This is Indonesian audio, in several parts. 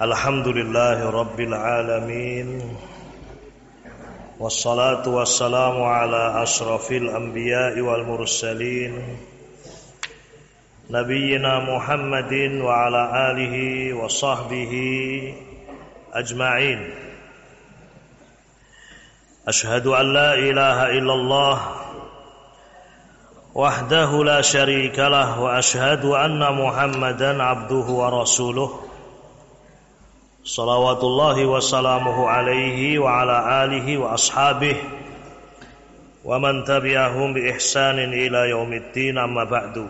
Alhamdulillahi Rabbil Alamin. Wassalatu wassalamu ala ashrafil anbiya'i wal mursalin Nabiyyina Muhammadin wa ala alihi wa sahbihi ajma'in. Ashhadu an la ilaha illallah wahdahu la syarika lah wa ashhadu anna Muhammadan abduhu wa rasuluh. Salawatullahi wa salamuhu alaihi wa ala alihi wa ashabihi wa man tabi'ahum bi ihsanin ila yaumiddin, amma ba'du.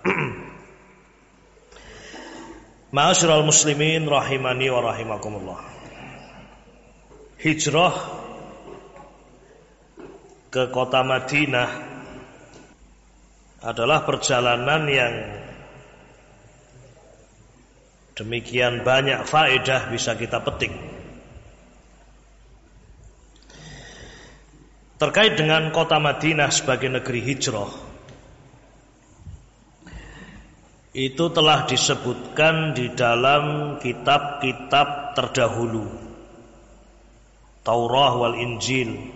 Ma'asyiral muslimin rahimani wa rahimakumullah. Hijrah ke kota Madinah adalah perjalanan yang demikian banyak faedah bisa kita petik. Terkait dengan kota Madinah sebagai negeri hijrah, itu telah disebutkan di dalam kitab-kitab terdahulu, Taurah wal Injil.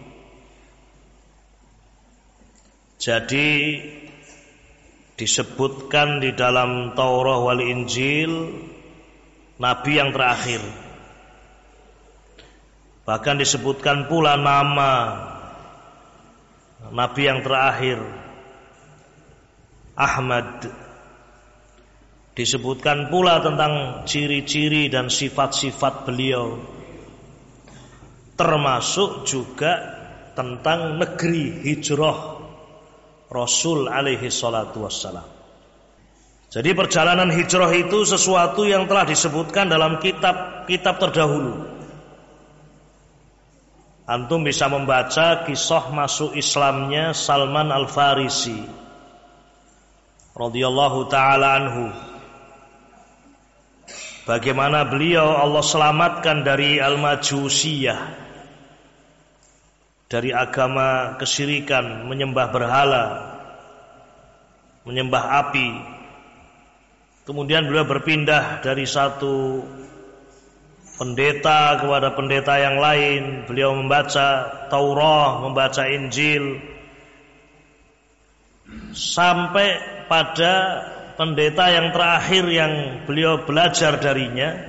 Jadi disebutkan di dalam Taurah wal Injil Nabi yang terakhir. Bahkan disebutkan pula nama Nabi yang terakhir, Ahmad. Disebutkan pula tentang ciri-ciri dan sifat-sifat beliau, termasuk juga tentang negeri hijrah Rasul alaihi salatu wassalam. Jadi perjalanan hijrah itu sesuatu yang telah disebutkan dalam kitab-kitab terdahulu. Antum bisa membaca kisah masuk Islamnya Salman Al-Farisi radhiyallahu ta'ala anhu. Bagaimana beliau Allah selamatkan dari Al-Majusiyah, dari agama kesyirikan, menyembah berhala, menyembah api. Kemudian beliau berpindah dari satu pendeta kepada pendeta yang lain. Beliau membaca Taurat, membaca Injil, sampai pada pendeta yang terakhir yang beliau belajar darinya,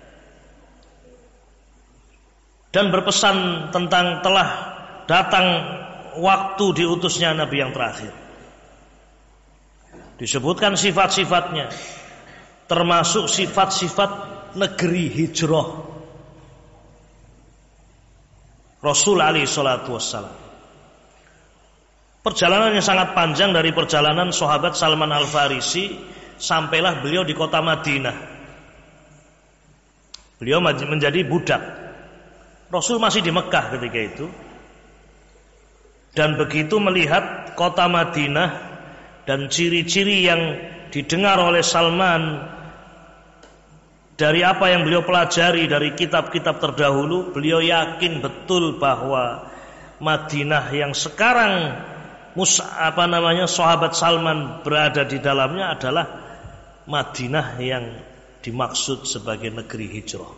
dan berpesan tentang telah datang waktu diutusnya Nabi yang terakhir. Disebutkan sifat-sifatnya, termasuk sifat-sifat negeri hijrah Rasul alaihi salatu wassalam. Perjalanan yang sangat panjang dari perjalanan sahabat Salman Al-Farisi, sampailah beliau di kota Madinah. Beliau menjadi budak. Rasul masih di Mekah ketika itu. Dan begitu melihat kota Madinah dan ciri-ciri yang didengar oleh Salman dari apa yang beliau pelajari dari kitab-kitab terdahulu, beliau yakin betul bahwa Madinah yang sekarang sahabat Salman berada di dalamnya adalah Madinah yang dimaksud sebagai negeri hijrah.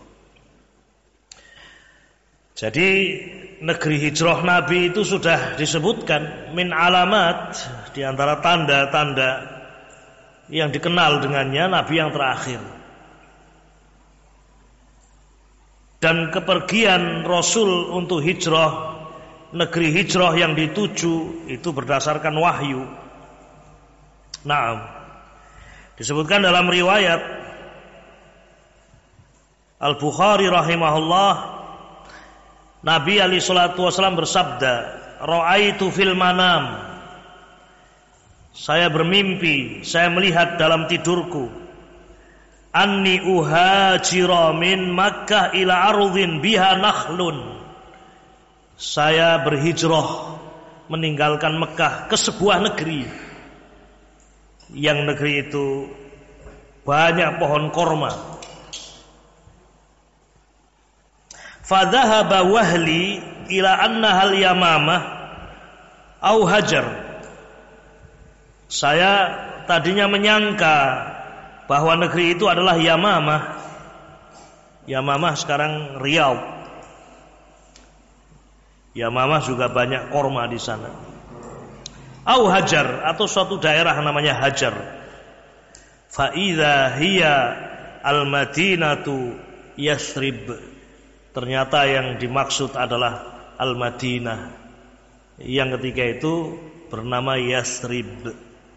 Jadi negeri hijrah Nabi itu sudah disebutkan min alamat, di antara tanda-tanda yang dikenal dengannya Nabi yang terakhir. Dan kepergian Rasul untuk hijrah, negeri hijrah yang dituju itu berdasarkan wahyu. Naam. Disebutkan dalam riwayat Al-Bukhari rahimahullah, Nabi alaihi salatu wasallam bersabda, "Ra'aitu fil manam." Saya bermimpi, saya melihat dalam tidurku, anni uhajira min Makkah ila ardhin biha nakhlun. Saya berhijrah meninggalkan Mekah ke sebuah negeri, yang negeri itu banyak pohon korma. Fadhahaba wahli ila annahal yamamah au hajar. Saya tadinya menyangka bahwa negeri itu adalah Yamamah Yamamah sekarang Riau. Yamamah juga banyak korma di sana. Au Hajar, atau suatu daerah namanya Hajar. Fa idza hiya al-Madinatu Yathrib. Ternyata yang dimaksud adalah Al-Madinah yang ketika itu bernama Yathrib.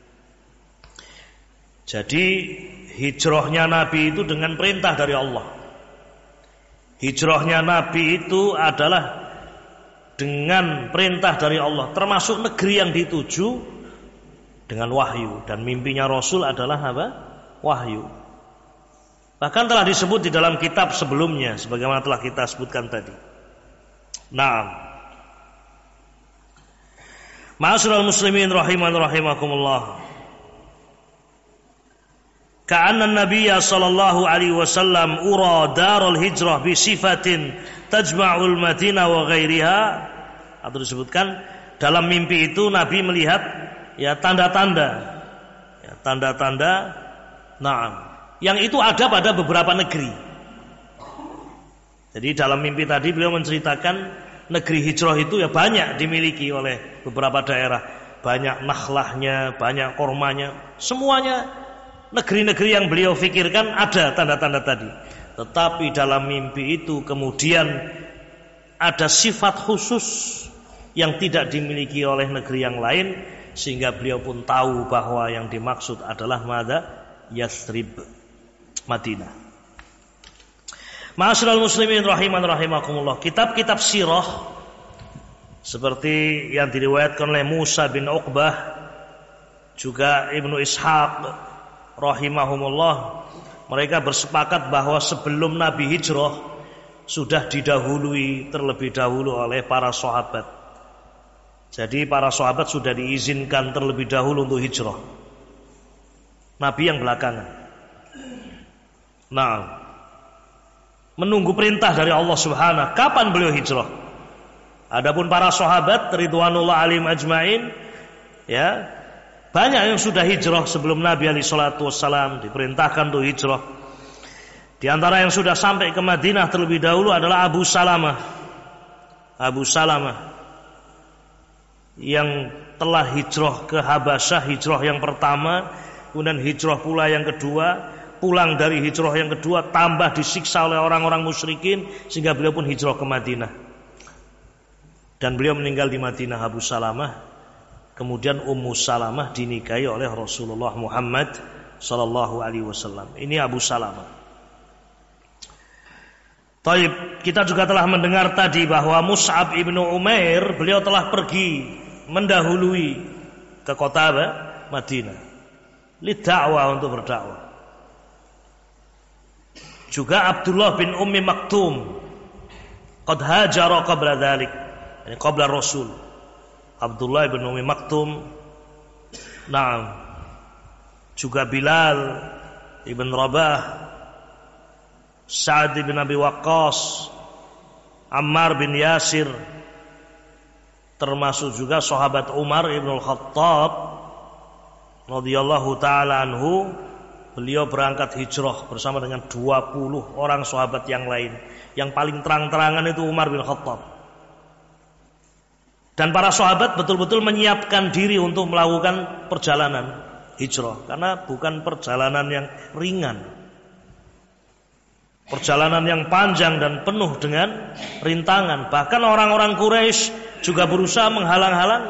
Jadi hijrahnya Nabi itu dengan perintah dari Allah. Hijrahnya Nabi itu adalah dengan perintah dari Allah, termasuk negeri yang dituju dengan wahyu. Dan mimpinya Rasul adalah apa? Wahyu. Bahkan telah disebut di dalam kitab sebelumnya, sebagaimana telah kita sebutkan tadi. Naam. Ma'asyiral muslimin rahiman rahimakumullah. Ka'anna an-nabiyya sallallahu alaihi wasallam ura darul hijrah bi sifatin tajma'ul Madinah wa ghairiha. Atau disebutkan dalam mimpi itu Nabi melihat ya tanda-tanda. Ya, tanda-tanda na'am. Yang itu ada pada beberapa negeri. Jadi dalam mimpi tadi beliau menceritakan negeri hijrah itu ya banyak dimiliki oleh beberapa daerah. Banyak nakhlahnya, banyak kormanya. Semuanya negeri-negeri yang beliau fikirkan ada tanda-tanda tadi. Tetapi dalam mimpi itu kemudian ada sifat khusus yang tidak dimiliki oleh negeri yang lain, sehingga beliau pun tahu bahwa yang dimaksud adalah Yathrib, Madinah. Ma'asyiral muslimin rahiman rahimakumullah. Kitab-kitab sirah seperti yang diriwayatkan oleh Musa bin Uqbah, juga Ibnu Ishaq rahimahumullah, mereka bersepakat bahwa sebelum Nabi hijrah sudah didahului terlebih dahulu oleh para sahabat. Jadi para sahabat sudah diizinkan terlebih dahulu untuk hijrah. Nabi yang belakangan. Nah, menunggu perintah dari Allah Subhanahu. Kapan beliau hijrah? Adapun para sahabat ridwanullah alaihim ajmain, ya, banyak yang sudah hijrah sebelum Nabi alaihi salatu wassalam diperintahkan untuk hijrah. Di antara yang sudah sampai ke Madinah terlebih dahulu adalah Abu Salamah. Abu Salamah yang telah hijrah ke Habasyah, hijrah yang pertama, kemudian hijrah pula yang kedua, pulang dari hijrah yang kedua tambah disiksa oleh orang-orang musyrikin sehingga beliau pun hijrah ke Madinah. Dan beliau meninggal di Madinah, Abu Salamah. Kemudian Ummu Salamah dinikahi oleh Rasulullah Muhammad sallallahu alaihi wasallam. Ini Abu Salamah. Taib, kita juga telah mendengar tadi bahwa Mus'ab ibnu Umair beliau telah pergi mendahului ke kota Madinah lidakwah, untuk berdakwah. Juga Abdullah bin Ummi Maktum qad hajara qabla dzalik, yani qabla Rasul. Abdullah bin Ummi Maktum, na'am. Juga Bilal ibn Rabah, Sa'ad bin Abi Waqqas, Ammar bin Yasir, termasuk juga sahabat Umar ibn al-Khattab radhiyallahu ta'ala anhu. Beliau berangkat hijrah bersama dengan 20 orang sahabat yang lain. Yang paling terang-terangan itu Umar bin Khattab. Dan para sahabat betul-betul menyiapkan diri untuk melakukan perjalanan hijrah, karena bukan perjalanan yang ringan. Perjalanan yang panjang dan penuh dengan rintangan. Bahkan orang-orang Quraisy juga berusaha menghalang-halangi.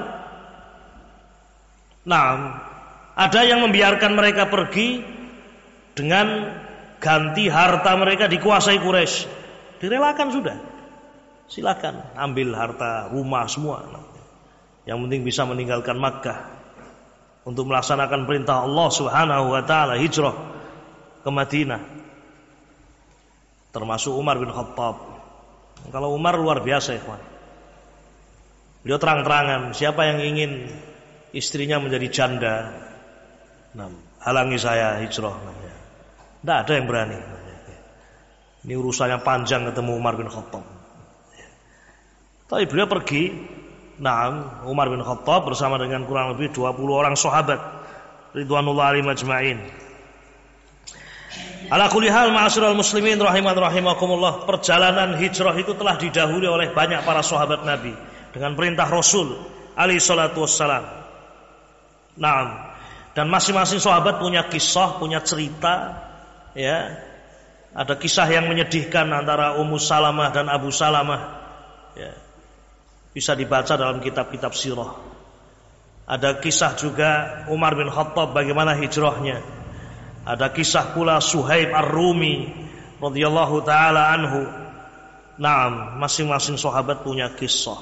Nah, ada yang membiarkan mereka pergi dengan ganti harta mereka dikuasai Quraisy. Direlakan sudah. Silakan ambil harta, rumah semua. Yang penting bisa meninggalkan Makkah untuk melaksanakan perintah Allah Subhanahu wa taala, hijrah ke Madinah. Termasuk Umar bin Khattab. Kalau Umar luar biasa, ikhwan. Beliau terang-terangan, siapa yang ingin istrinya menjadi janda, nah, halangi saya hijrah. Tidak ada yang berani. Ini urusannya panjang ketemu Umar bin Khattab. Tapi beliau pergi, nah, Umar bin Khattab bersama dengan kurang lebih 20 orang sahabat ridwanullah alaihim ajmain. Ala kulli hal ma'asyiral muslimin rahimakumullah, perjalanan hijrah itu telah didahului oleh banyak para sahabat Nabi dengan perintah Rasul alaihi salatu wassalam. Naam. Dan masing-masing sahabat punya kisah, punya cerita, ya. Ada kisah yang menyedihkan antara Ummu Salamah dan Abu Salamah, ya. Bisa dibaca dalam kitab-kitab sirah. Ada kisah juga Umar bin Khattab bagaimana hijrahnya. Ada kisah pula Suhaib Ar-Rumi radhiyallahu taala anhu. Naam, masing-masing sahabat punya kisah.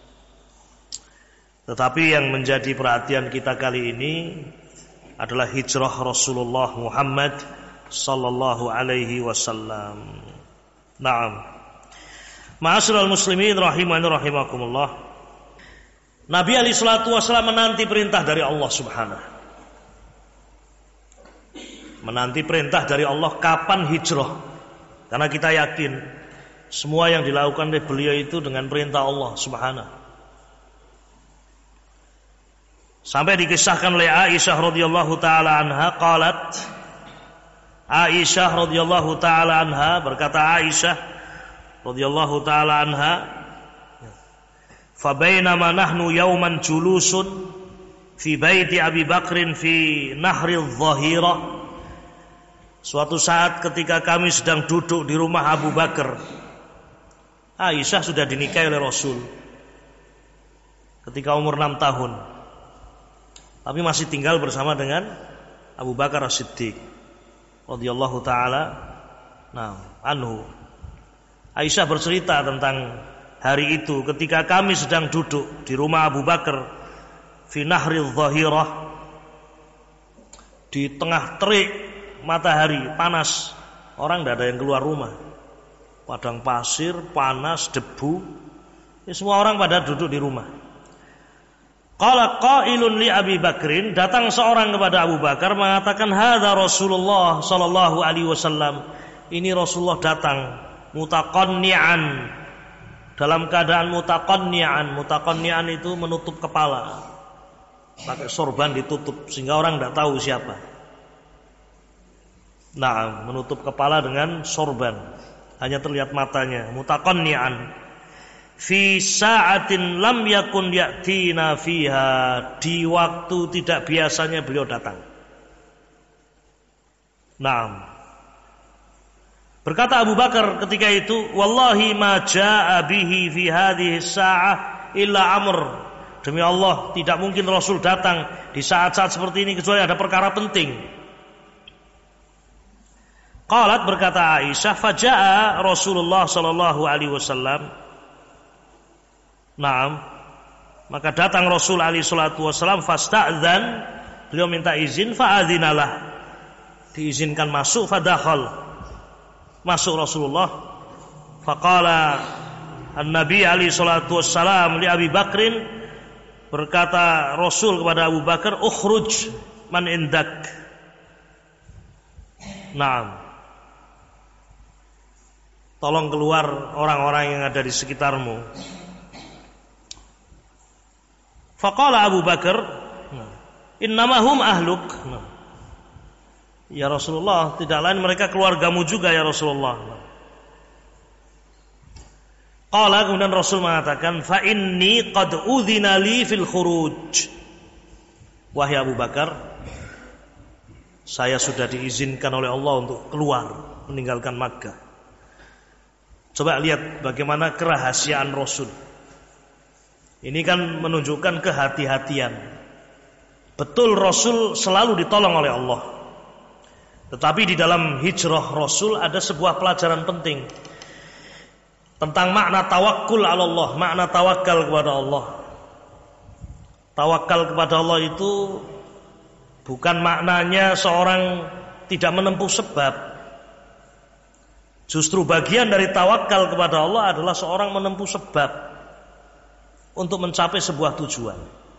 Tetapi yang menjadi perhatian kita kali ini adalah hijrah Rasulullah Muhammad sallallahu alaihi wasallam. Naam. Ma'asyiral muslimin rahimani rahimakumullah. Nabi alaihi salatu wasallam menanti perintah dari Allah Subhanahu. Menanti perintah dari Allah kapan hijrah. Karena kita yakin semua yang dilakukan oleh beliau itu dengan perintah Allah Subhanahu. Sampai dikisahkan oleh Aisyah radhiyallahu taala anha qalat, Aisyah radhiyallahu taala anha berkata, Aisyah radhiyallahu taala anha, fa bainama nahnu yawman julusun fi baiti Abi Bakrin fi nahri adh-dhahira. Suatu saat ketika kami sedang duduk di rumah Abu Bakar. Aisyah sudah dinikahi oleh Rasul ketika umur 6 tahun. Tapi masih tinggal bersama dengan Abu Bakar As-Siddiq radhiyallahu taala anhu. Aisyah bercerita tentang hari itu ketika kami sedang duduk di rumah Abu Bakar fi nahri adh-dhahirah, di tengah terik matahari panas, orang tidak ada yang keluar rumah, padang pasir, panas, debu, ya, semua orang pada duduk di rumah. Qala qailun li Abi Bakrin, datang seorang kepada Abu Bakar mengatakan, hadza Rasulullah sallallahu alaihi wasallam, ini Rasulullah datang mutaqanni'an, dalam keadaan mutaqanni'an itu menutup kepala, pakai sorban ditutup sehingga orang tidak tahu siapa. Nah, menutup kepala dengan sorban, hanya terlihat matanya. Mutaqanni'an fi sa'atin lam yakun ya'tina fiha, di waktu tidak biasanya beliau datang. Nah, berkata Abu Bakar ketika itu, wallahi ma jaa'a bihi fi hadhihi sa'ah illa amr, demi Allah tidak mungkin Rasul datang di saat-saat seperti ini kecuali ada perkara penting. Qalat, berkata Aisyah, faja'a Rasulullah sallallahu alaihi wasallam. Naam, maka datang Rasul alaihi salatu wasallam, fasta'dzan, beliau minta izin, fa'adzinalah, diizinkan masuk, fadakhal, masuk Rasulullah. Faqala an-nabi alaihi salatu wasallam li Abi Bakrin, berkata Rasul kepada Abu Bakar, ukhruj man indak. Naam, tolong keluar orang-orang yang ada di sekitarmu. Faqala Abu Bakar, innamahum ahluk. Ya Rasulullah, tidak lain mereka keluargamu juga ya Rasulullah. Qala, kemudian Rasul mengatakan, fa inni qad udzina li fil khuruj. Wahai Abu Bakar, saya sudah diizinkan oleh Allah untuk keluar meninggalkan Makkah. Coba lihat bagaimana kerahasiaan Rasul. Ini kan menunjukkan kehati-hatian. Betul Rasul selalu ditolong oleh Allah. Tetapi di dalam hijrah Rasul ada sebuah pelajaran penting tentang makna tawakkul ala Allah, makna tawakal kepada Allah. Tawakal kepada Allah itu bukan maknanya seorang tidak menempuh sebab. Justru bagian dari tawakal kepada Allah adalah seorang menempuh sebab untuk mencapai sebuah tujuan.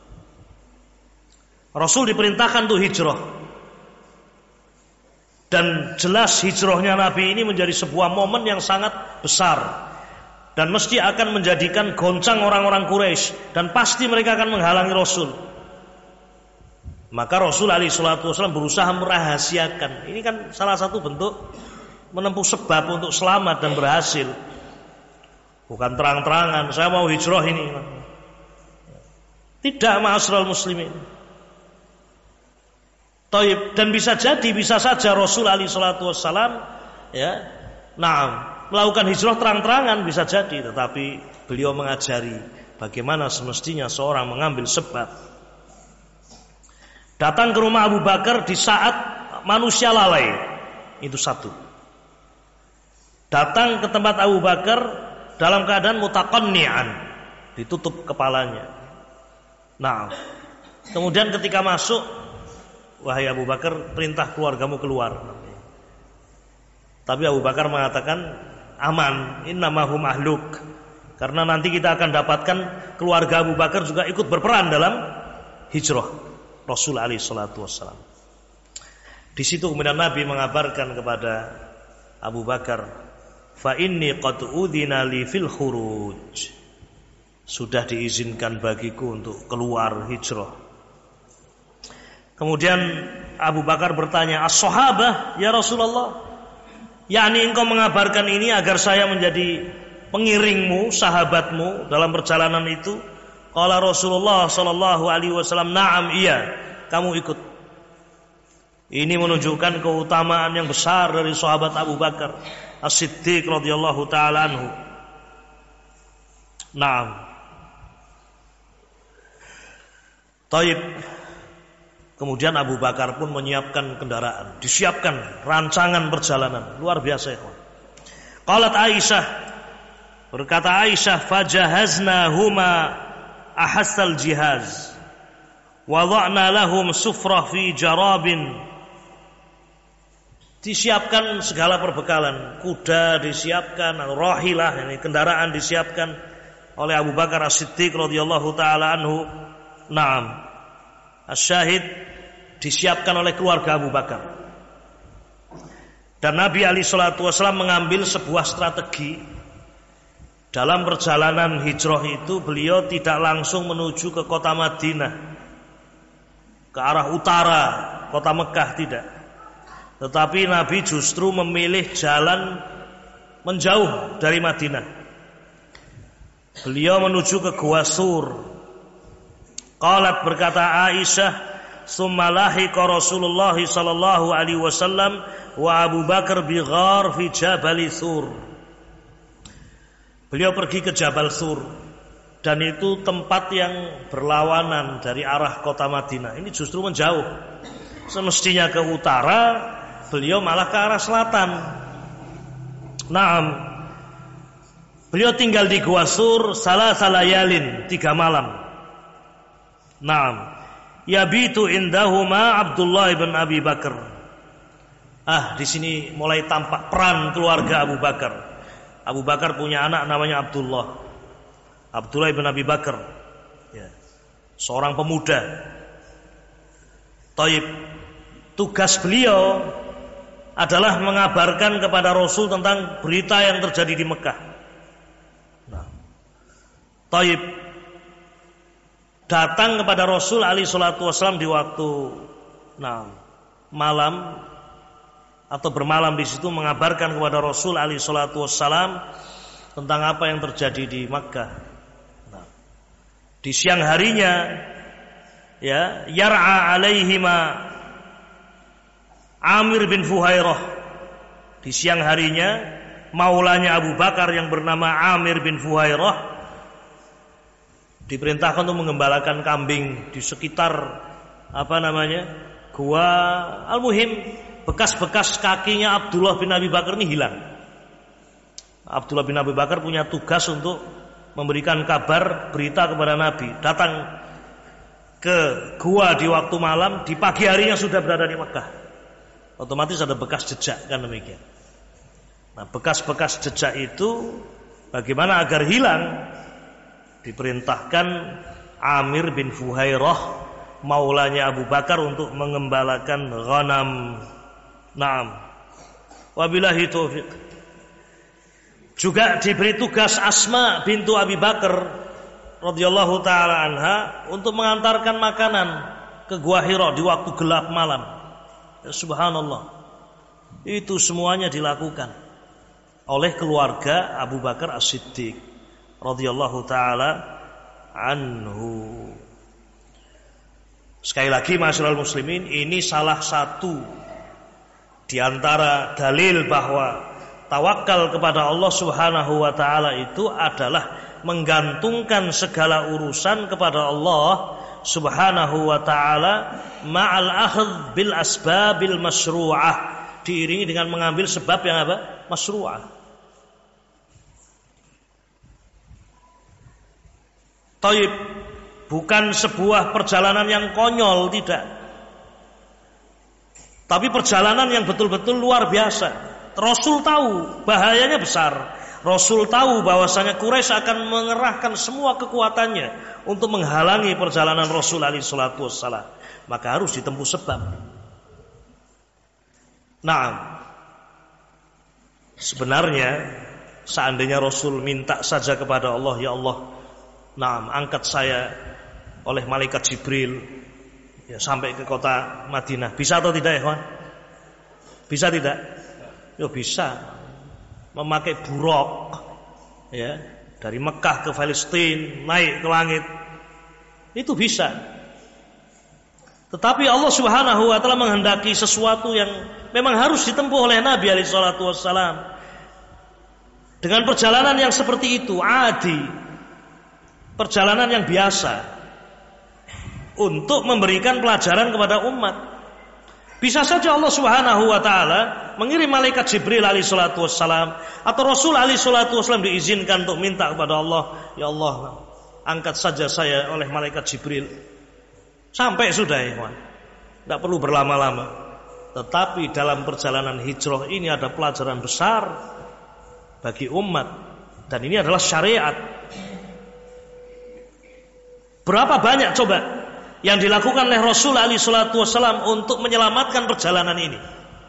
Rasul diperintahkan untuk hijrah. Dan jelas hijrahnya Nabi ini menjadi sebuah momen yang sangat besar. Dan mesti akan menjadikan goncang orang-orang Quraisy. Dan pasti mereka akan menghalangi Rasul. Maka Rasul alaihi salatu wasallam berusaha merahasiakan. Ini kan salah satu bentuk menempuh sebab untuk selamat dan berhasil. Bukan terang-terangan saya mau hijrah ini. Tidak, ma'asyiral muslimin. Taib, dan bisa saja Rasul alaihi salatu wasallam melakukan hijrah terang-terangan, bisa jadi, tetapi beliau mengajari bagaimana semestinya seorang mengambil sebab. Datang ke rumah Abu Bakar di saat manusia lalai, itu satu. Datang ke tempat Abu Bakar dalam keadaan mutaqanni'an, ditutup kepalanya. Nah, kemudian ketika masuk, wahai Abu Bakar, perintah keluargamu keluar. Tapi Abu Bakar mengatakan, aman, innamahum ahluk. Karena nanti kita akan dapatkan keluarga Abu Bakar juga ikut berperan dalam hijrah Rasul alaihi salatu wassalam. Di situ kemudian Nabi mengabarkan kepada Abu Bakar, fa inni qad udhina li fil khuruj. Sudah diizinkan bagiku untuk keluar hijrah. Kemudian Abu Bakar bertanya, as-sahabah ya Rasulullah, yakni engkau mengabarkan ini agar saya menjadi pengiringmu, sahabatmu dalam perjalanan itu? Qala Rasulullah sallallahu alaihi wasallam, na'am, iya, kamu ikut. Ini menunjukkan keutamaan yang besar dari sahabat Abu Bakar As-Siddiq radhiyallahu taala anhu. Na'am. Taib. Kemudian Abu Bakar pun menyiapkan kendaraan, disiapkan rancangan perjalanan, luar biasa ya. Qalat Aisyah, berkata Aisyah, fajahazna huma ahassal jihaz wada'na lahum sufrah fi jarabin. Disiapkan segala perbekalan, kuda disiapkan, rahilah, ini kendaraan disiapkan oleh Abu Bakar As-Siddiq radhiyallahu taala anhu. Naam, asyahid, disiapkan oleh keluarga Abu Bakar. Dan Nabi alaihi salatu wasallam mengambil sebuah strategi. Dalam perjalanan hijrah itu beliau tidak langsung menuju ke kota Madinah, ke arah utara kota Mekah, tidak. Tetapi Nabi justru memilih jalan menjauh dari Madinah. Beliau menuju ke Gua Sur. Qalat, berkata Aisyah, summa lahiqa Rasulullah sallallahu alaihi wasallam wa Abu Bakar bi ghar fi Jabal Sur. Beliau pergi ke Jabal Sur, dan itu tempat yang berlawanan dari arah kota Madinah. Ini justru menjauh. Semestinya ke utara, beliau malah ke arah selatan. Naam. Beliau tinggal di Gua Sur salasal layalin, 3 malam. Naam. Yabitu indahuma Abdullah ibn Abi Bakar. Di sini mulai tampak peran keluarga Abu Bakar. Abu Bakar punya anak namanya Abdullah ibn Abi Bakar, ya, seorang pemuda. Taib, tugas beliau adalah mengabarkan kepada Rasul tentang berita yang terjadi di Mekah. Taib, datang kepada Rasul alaihi salatu wasallam di waktu malam, atau bermalam di situ, mengabarkan kepada Rasul alaihi salatu wassalam tentang apa yang terjadi di Makkah. Di siang harinya, ya, yar'a alaihima Amir bin Fuhairah. Di siang harinya, maulanya Abu Bakar yang bernama Amir bin Fuhairah diperintahkan untuk menggembalakan kambing di sekitar Gua. Al-Muhim, bekas-bekas kakinya Abdullah bin Abi Bakar ini hilang. Abdullah bin Abi Bakar punya tugas untuk memberikan kabar, berita kepada Nabi. Datang ke gua di waktu malam, di pagi harinya sudah berada di Mekah. Otomatis ada bekas jejak, kan demikian. Nah, bekas-bekas jejak itu bagaimana agar hilang? Diperintahkan Amir bin Fuhairah, maulanya Abu Bakar, untuk mengembalakan ghanam. Naam. Wabillahi taufiq. Juga diberi tugas Asma bintu Abi Bakar radhiyallahu taala anha untuk mengantarkan makanan ke Gua Hira di waktu gelap malam. Ya, subhanallah. Itu semuanya dilakukan oleh keluarga Abu Bakar As-Siddiq radhiyallahu taala anhu. Sekali lagi masyarul muslimin, ini salah satu di antara dalil bahwa tawakal kepada Allah Subhanahu wa taala itu adalah menggantungkan segala urusan kepada Allah Subhanahu wa taala ma'al akhdh bil asbabil masyru'ah, diiringi dengan mengambil sebab yang apa? Masyru'ah. Taib, bukan sebuah perjalanan yang konyol, tidak. Tapi perjalanan yang betul-betul luar biasa. Rasul tahu bahayanya besar. Rasul tahu bahwasanya Quraisy akan mengerahkan semua kekuatannya untuk menghalangi perjalanan Rasul alaihi salatu wassalam. Maka harus ditempuh sebab. Nah, sebenarnya seandainya Rasul minta saja kepada Allah, ya Allah, nah, angkat saya oleh malaikat Jibril ya, sampai ke kota Madinah. Bisa atau tidak, ya, bisa tidak? Ya bisa. Memakai buraq ya, dari Mekah ke Palestina, naik ke langit. Itu bisa. Tetapi Allah Subhanahu wa taala menghendaki sesuatu yang memang harus ditempuh oleh Nabi alaihi salatu wassalam. Dengan perjalanan yang seperti itu, adi, perjalanan yang biasa, untuk memberikan pelajaran kepada umat. Bisa saja Allah Subhanahu wa taala mengirim malaikat Jibril alaihi salatu wassalam atau Rasul alaihi salatu wassalam diizinkan untuk minta kepada Allah, ya Allah, angkat saja saya oleh malaikat Jibril. Sampai sudah, ya, tidak perlu berlama-lama. Tetapi dalam perjalanan hijrah ini ada pelajaran besar bagi umat, dan ini adalah syariat. Berapa banyak coba yang dilakukan oleh Rasul alaihi salatu wassalam untuk menyelamatkan perjalanan ini.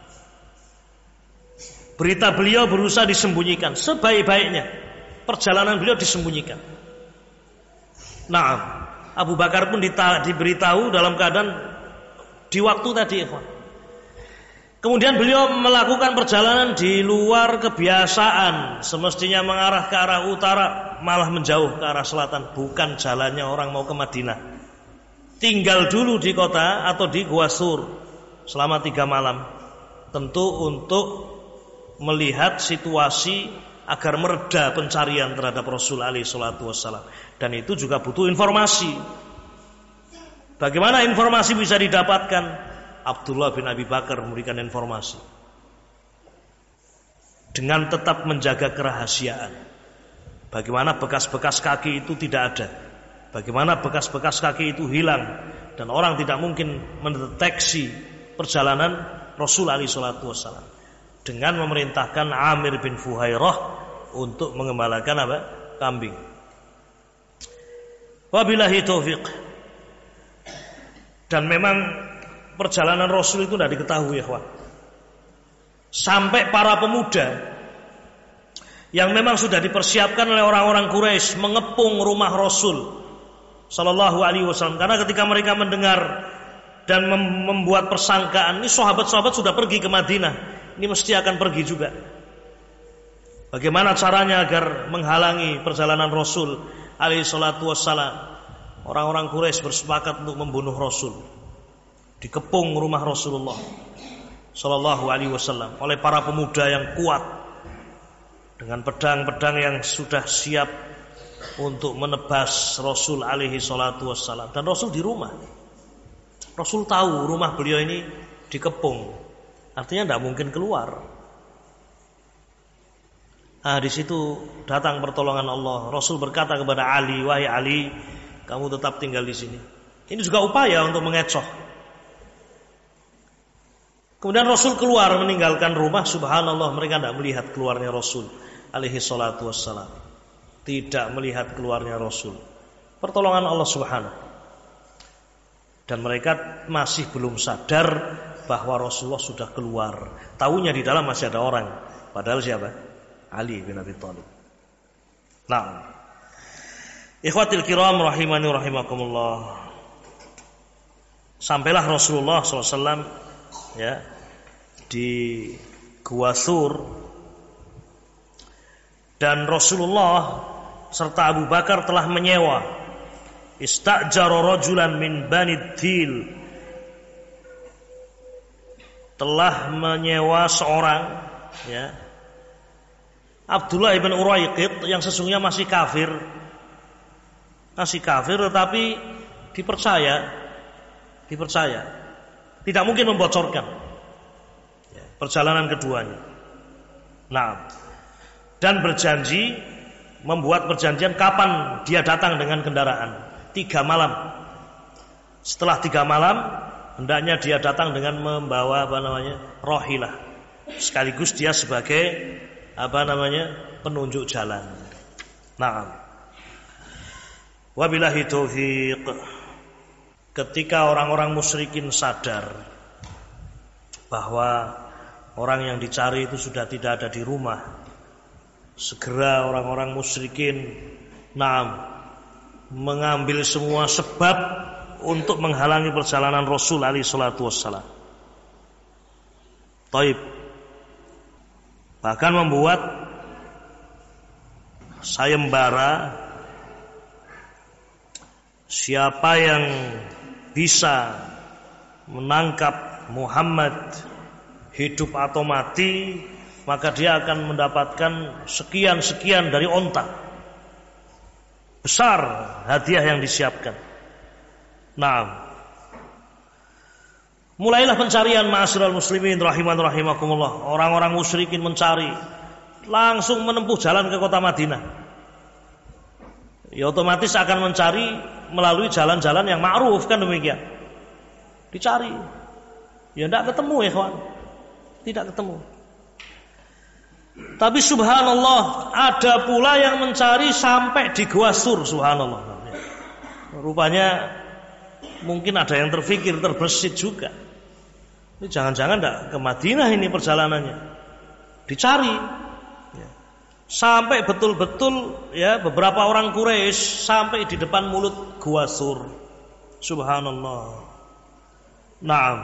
Berita beliau berusaha disembunyikan sebaik-baiknya. Perjalanan beliau disembunyikan. Nah, Abu Bakar pun diberitahu dalam keadaan di waktu tadi, ikhwan. Kemudian beliau melakukan perjalanan di luar kebiasaan. Semestinya mengarah ke arah utara, malah menjauh ke arah selatan. Bukan jalannya orang mau ke Madinah. Tinggal dulu di kota atau di Gua Sur selama 3 malam. Tentu untuk melihat situasi agar mereda pencarian terhadap Rasul alaihi salatu wassalam. Dan itu juga butuh informasi. Bagaimana informasi bisa didapatkan? Abdullah bin Abi Bakar memberikan informasi dengan tetap menjaga kerahasiaan. Bagaimana bekas-bekas kaki itu tidak ada, bagaimana bekas-bekas kaki itu hilang, dan orang tidak mungkin mendeteksi perjalanan Rasul alaihi salatu wassalam, dengan memerintahkan Amir bin Fuhairah untuk mengembalakan apa? Kambing. Wabillahi taufiq. Dan memang perjalanan Rasul itu tidak diketahui, ya, sampai para pemuda yang memang sudah dipersiapkan oleh orang-orang Quraisy mengepung rumah Rasul sallallahu alaihi wasallam, karena ketika mereka mendengar dan membuat persangkaan, ini sahabat-sahabat sudah pergi ke Madinah, ini mesti akan pergi juga. Bagaimana caranya agar menghalangi perjalanan Rasul alaihi salatu wassalam? Orang-orang Quraisy bersepakat untuk membunuh Rasul. Dikepung rumah Rasulullah sallallahu alaihi wasallam oleh para pemuda yang kuat dengan pedang-pedang yang sudah siap untuk menebas Rasul alaihi salatu wassalam. Dan Rasul di rumah. Rasul tahu rumah beliau ini dikepung, artinya tidak mungkin keluar. Nah, di situ datang pertolongan Allah. Rasul berkata kepada Ali, wahai Ali, kamu tetap tinggal di sini. Ini juga upaya untuk mengecoh. Kemudian Rasul keluar meninggalkan rumah. Subhanallah, mereka tidak melihat keluarnya Rasul alaihi salatu wassalam. Tidak melihat keluarnya Rasul. Pertolongan Allah Subhanahu. Dan mereka masih belum sadar bahwa Rasulullah sudah keluar. Taunya di dalam masih ada orang. Padahal siapa? Ali bin Abi Thalib. Nah, ikhwatil kiram rahimani rahimakumullah. Sampailah Rasulullah SAW ya di Gua Sur, dan Rasulullah serta Abu Bakar telah menyewa, istajara rajulan min Bani Dhil, telah menyewa seorang ya Abdullah ibn Uraiqid yang sesungguhnya masih kafir tetapi dipercaya, tidak mungkin membocorkan perjalanan keduanya. Nah, dan berjanji, membuat perjanjian kapan dia datang dengan kendaraan. 3 malam. Setelah 3 malam, hendaknya dia datang dengan membawa rohilah. Sekaligus dia sebagai penunjuk jalan. Nah, wabillahi taufiq. Ketika orang-orang musyrikin sadar bahwa orang yang dicari itu sudah tidak ada di rumah, segera orang-orang musyrikin mengambil semua sebab untuk menghalangi perjalanan Rasul alaihi salatu wassalam. Taib. Bahkan membuat sayembara, siapa yang bisa menangkap Muhammad hidup atau mati, maka dia akan mendapatkan sekian-sekian dari onta. Besar hadiah yang disiapkan. Nah, mulailah pencarian ma'asyiral muslimin rahimakumullah. Orang-orang musyrikin mencari, langsung menempuh jalan ke kota Madinah. Ya otomatis akan mencari melalui jalan-jalan yang ma'ruf, kan demikian. Dicari. Ya tidak ketemu ya kawan. Tidak ketemu. Tapi subhanallah, ada pula yang mencari sampai di Gua Sur, subhanallah. Rupanya mungkin ada yang terfikir, terbesit juga. Ini jangan-jangan tidak ke Madinah ini perjalanannya. Dicari. Sampai betul-betul ya beberapa orang Quraisy sampai di depan mulut Gua Sur. Subhanallah. Naam.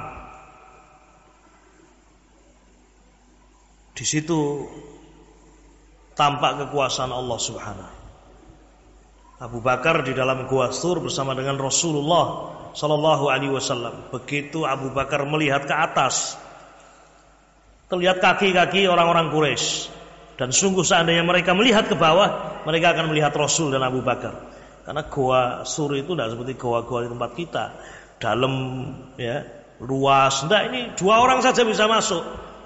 Di situ tampak kekuasaan Allah Subhanahu. Abu Bakar di dalam Gua Sur bersama dengan Rasulullah sallallahu alaihi wasallam. Begitu Abu Bakar melihat ke atas, terlihat kaki-kaki orang-orang Quraisy. Dan sungguh seandainya mereka melihat ke bawah, mereka akan melihat Rasul dan Abu Bakar. Karena Gua Sur itu tidak seperti gua-gua di tempat kita, dalam ya, luas. Enggak, ini 2 orang saja bisa masuk.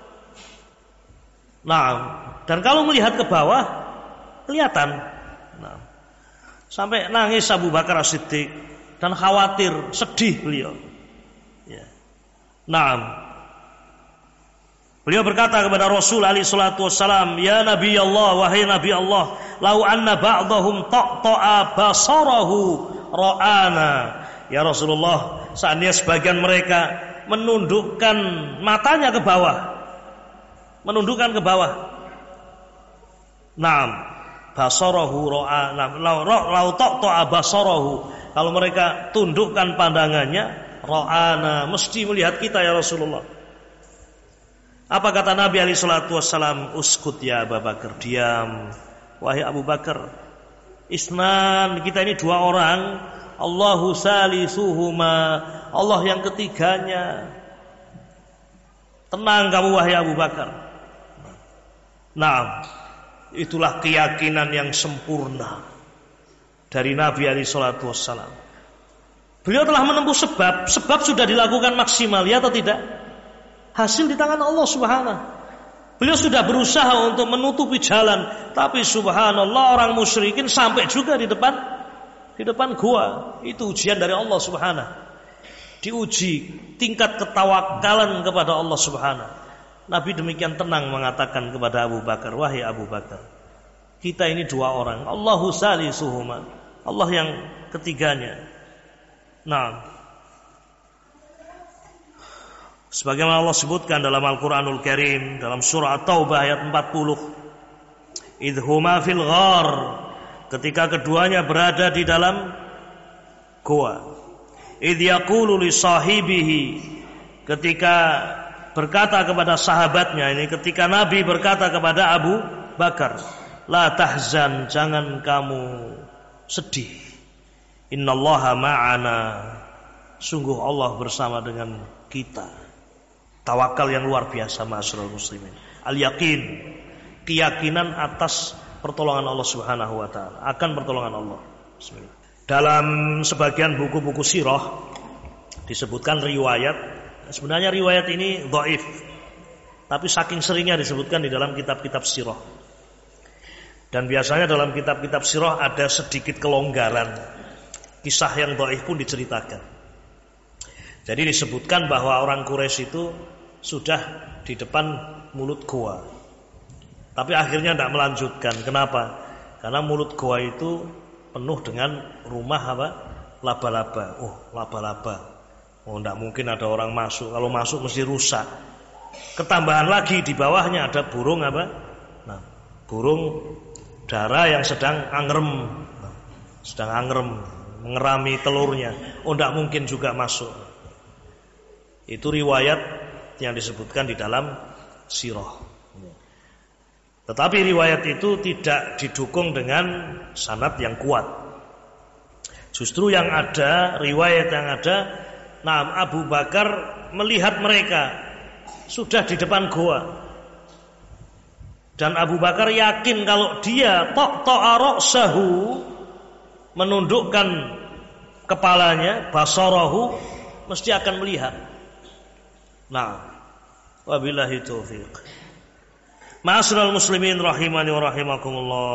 Nah, dan kalau melihat ke bawah kelihatan. Nah, sampai nangis Abu Bakar As-Siddiq dan khawatir, sedih beliau. Ya. Nah, beliau berkata kepada Rasul alaihi salatu wassalam, "Ya Nabi Allah, wahai Nabi Allah, lau anna ba'dahum taqta'a basarahu ra'ana." Ya Rasulullah, seandainya sebagian mereka menundukkan matanya ke bawah, menundukkan ke bawah. Naam, basarahu ra'ana, lau taqta'a basarahu, kalau mereka tundukkan pandangannya, ra'ana, mesti melihat kita ya Rasulullah. Apa kata Nabi alaihi salatu wassalam? Uskut ya Abu Bakar, diam wahai Abu Bakar. Isnan, kita ini 2 orang, Allahu salisuhuma, Allah yang ketiganya. Tenang kamu wahai Abu Bakar. Nah, itulah keyakinan yang sempurna dari Nabi alaihi salatu wassalam. Beliau telah menempuh sebab sudah dilakukan maksimal, ya atau tidak? Hasil di tangan Allah Subhanahu. Beliau sudah berusaha untuk menutupi jalan, tapi subhanallah orang musyrikin sampai juga di depan gua. Itu ujian dari Allah Subhanahu. Diuji tingkat ketawakalan kepada Allah Subhanahu. Nabi demikian tenang mengatakan kepada Abu Bakar, wahai Abu Bakar, kita ini 2 orang, Allahu salisuhuma, Allah yang ketiganya. Nah, sebagaimana Allah sebutkan dalam Al-Quranul Karim, dalam surah At-Taubah ayat 40, idhuma fil ghar, ketika keduanya berada di dalam goa, idh yaqulu li sahibihi, ketika berkata kepada sahabatnya, ini ketika Nabi berkata kepada Abu Bakar, la tahzan, jangan kamu sedih, innallaha ma'ana, sungguh Allah bersama dengan kita. Tawakal yang luar biasa, ma'asyiral muslimin. Al-yaqin, keyakinan atas pertolongan Allah Subhanahu wa taala, akan pertolongan Allah. Bismillah. Dalam sebagian buku-buku sirah disebutkan riwayat, sebenarnya riwayat ini dhaif, tapi saking seringnya disebutkan di dalam kitab-kitab sirah. Dan biasanya dalam kitab-kitab sirah ada sedikit kelonggaran, kisah yang dhaif pun diceritakan. Jadi disebutkan bahwa orang Quraisy itu sudah di depan mulut goa, tapi akhirnya tidak melanjutkan. Kenapa? Karena mulut goa itu penuh dengan rumah apa? Laba-laba. Laba-laba. Tidak mungkin ada orang masuk. Kalau masuk mesti rusak. Ketambahan lagi di bawahnya ada burung apa? Nah, burung dara yang sedang angrem, mengerami telurnya. Tidak mungkin juga masuk. Itu riwayat yang disebutkan di dalam sirah. Tetapi riwayat itu tidak didukung dengan sanad yang kuat. Justru yang ada, riwayat yang ada, Abu Bakar melihat mereka sudah di depan goa, dan Abu Bakar yakin kalau dia ta'a ra'sahu, menundukkan kepalanya, basarahu, mesti akan melihat. Wabillahi taufiq. Ma'asyiral muslimin rahimani wa rahimakumullah.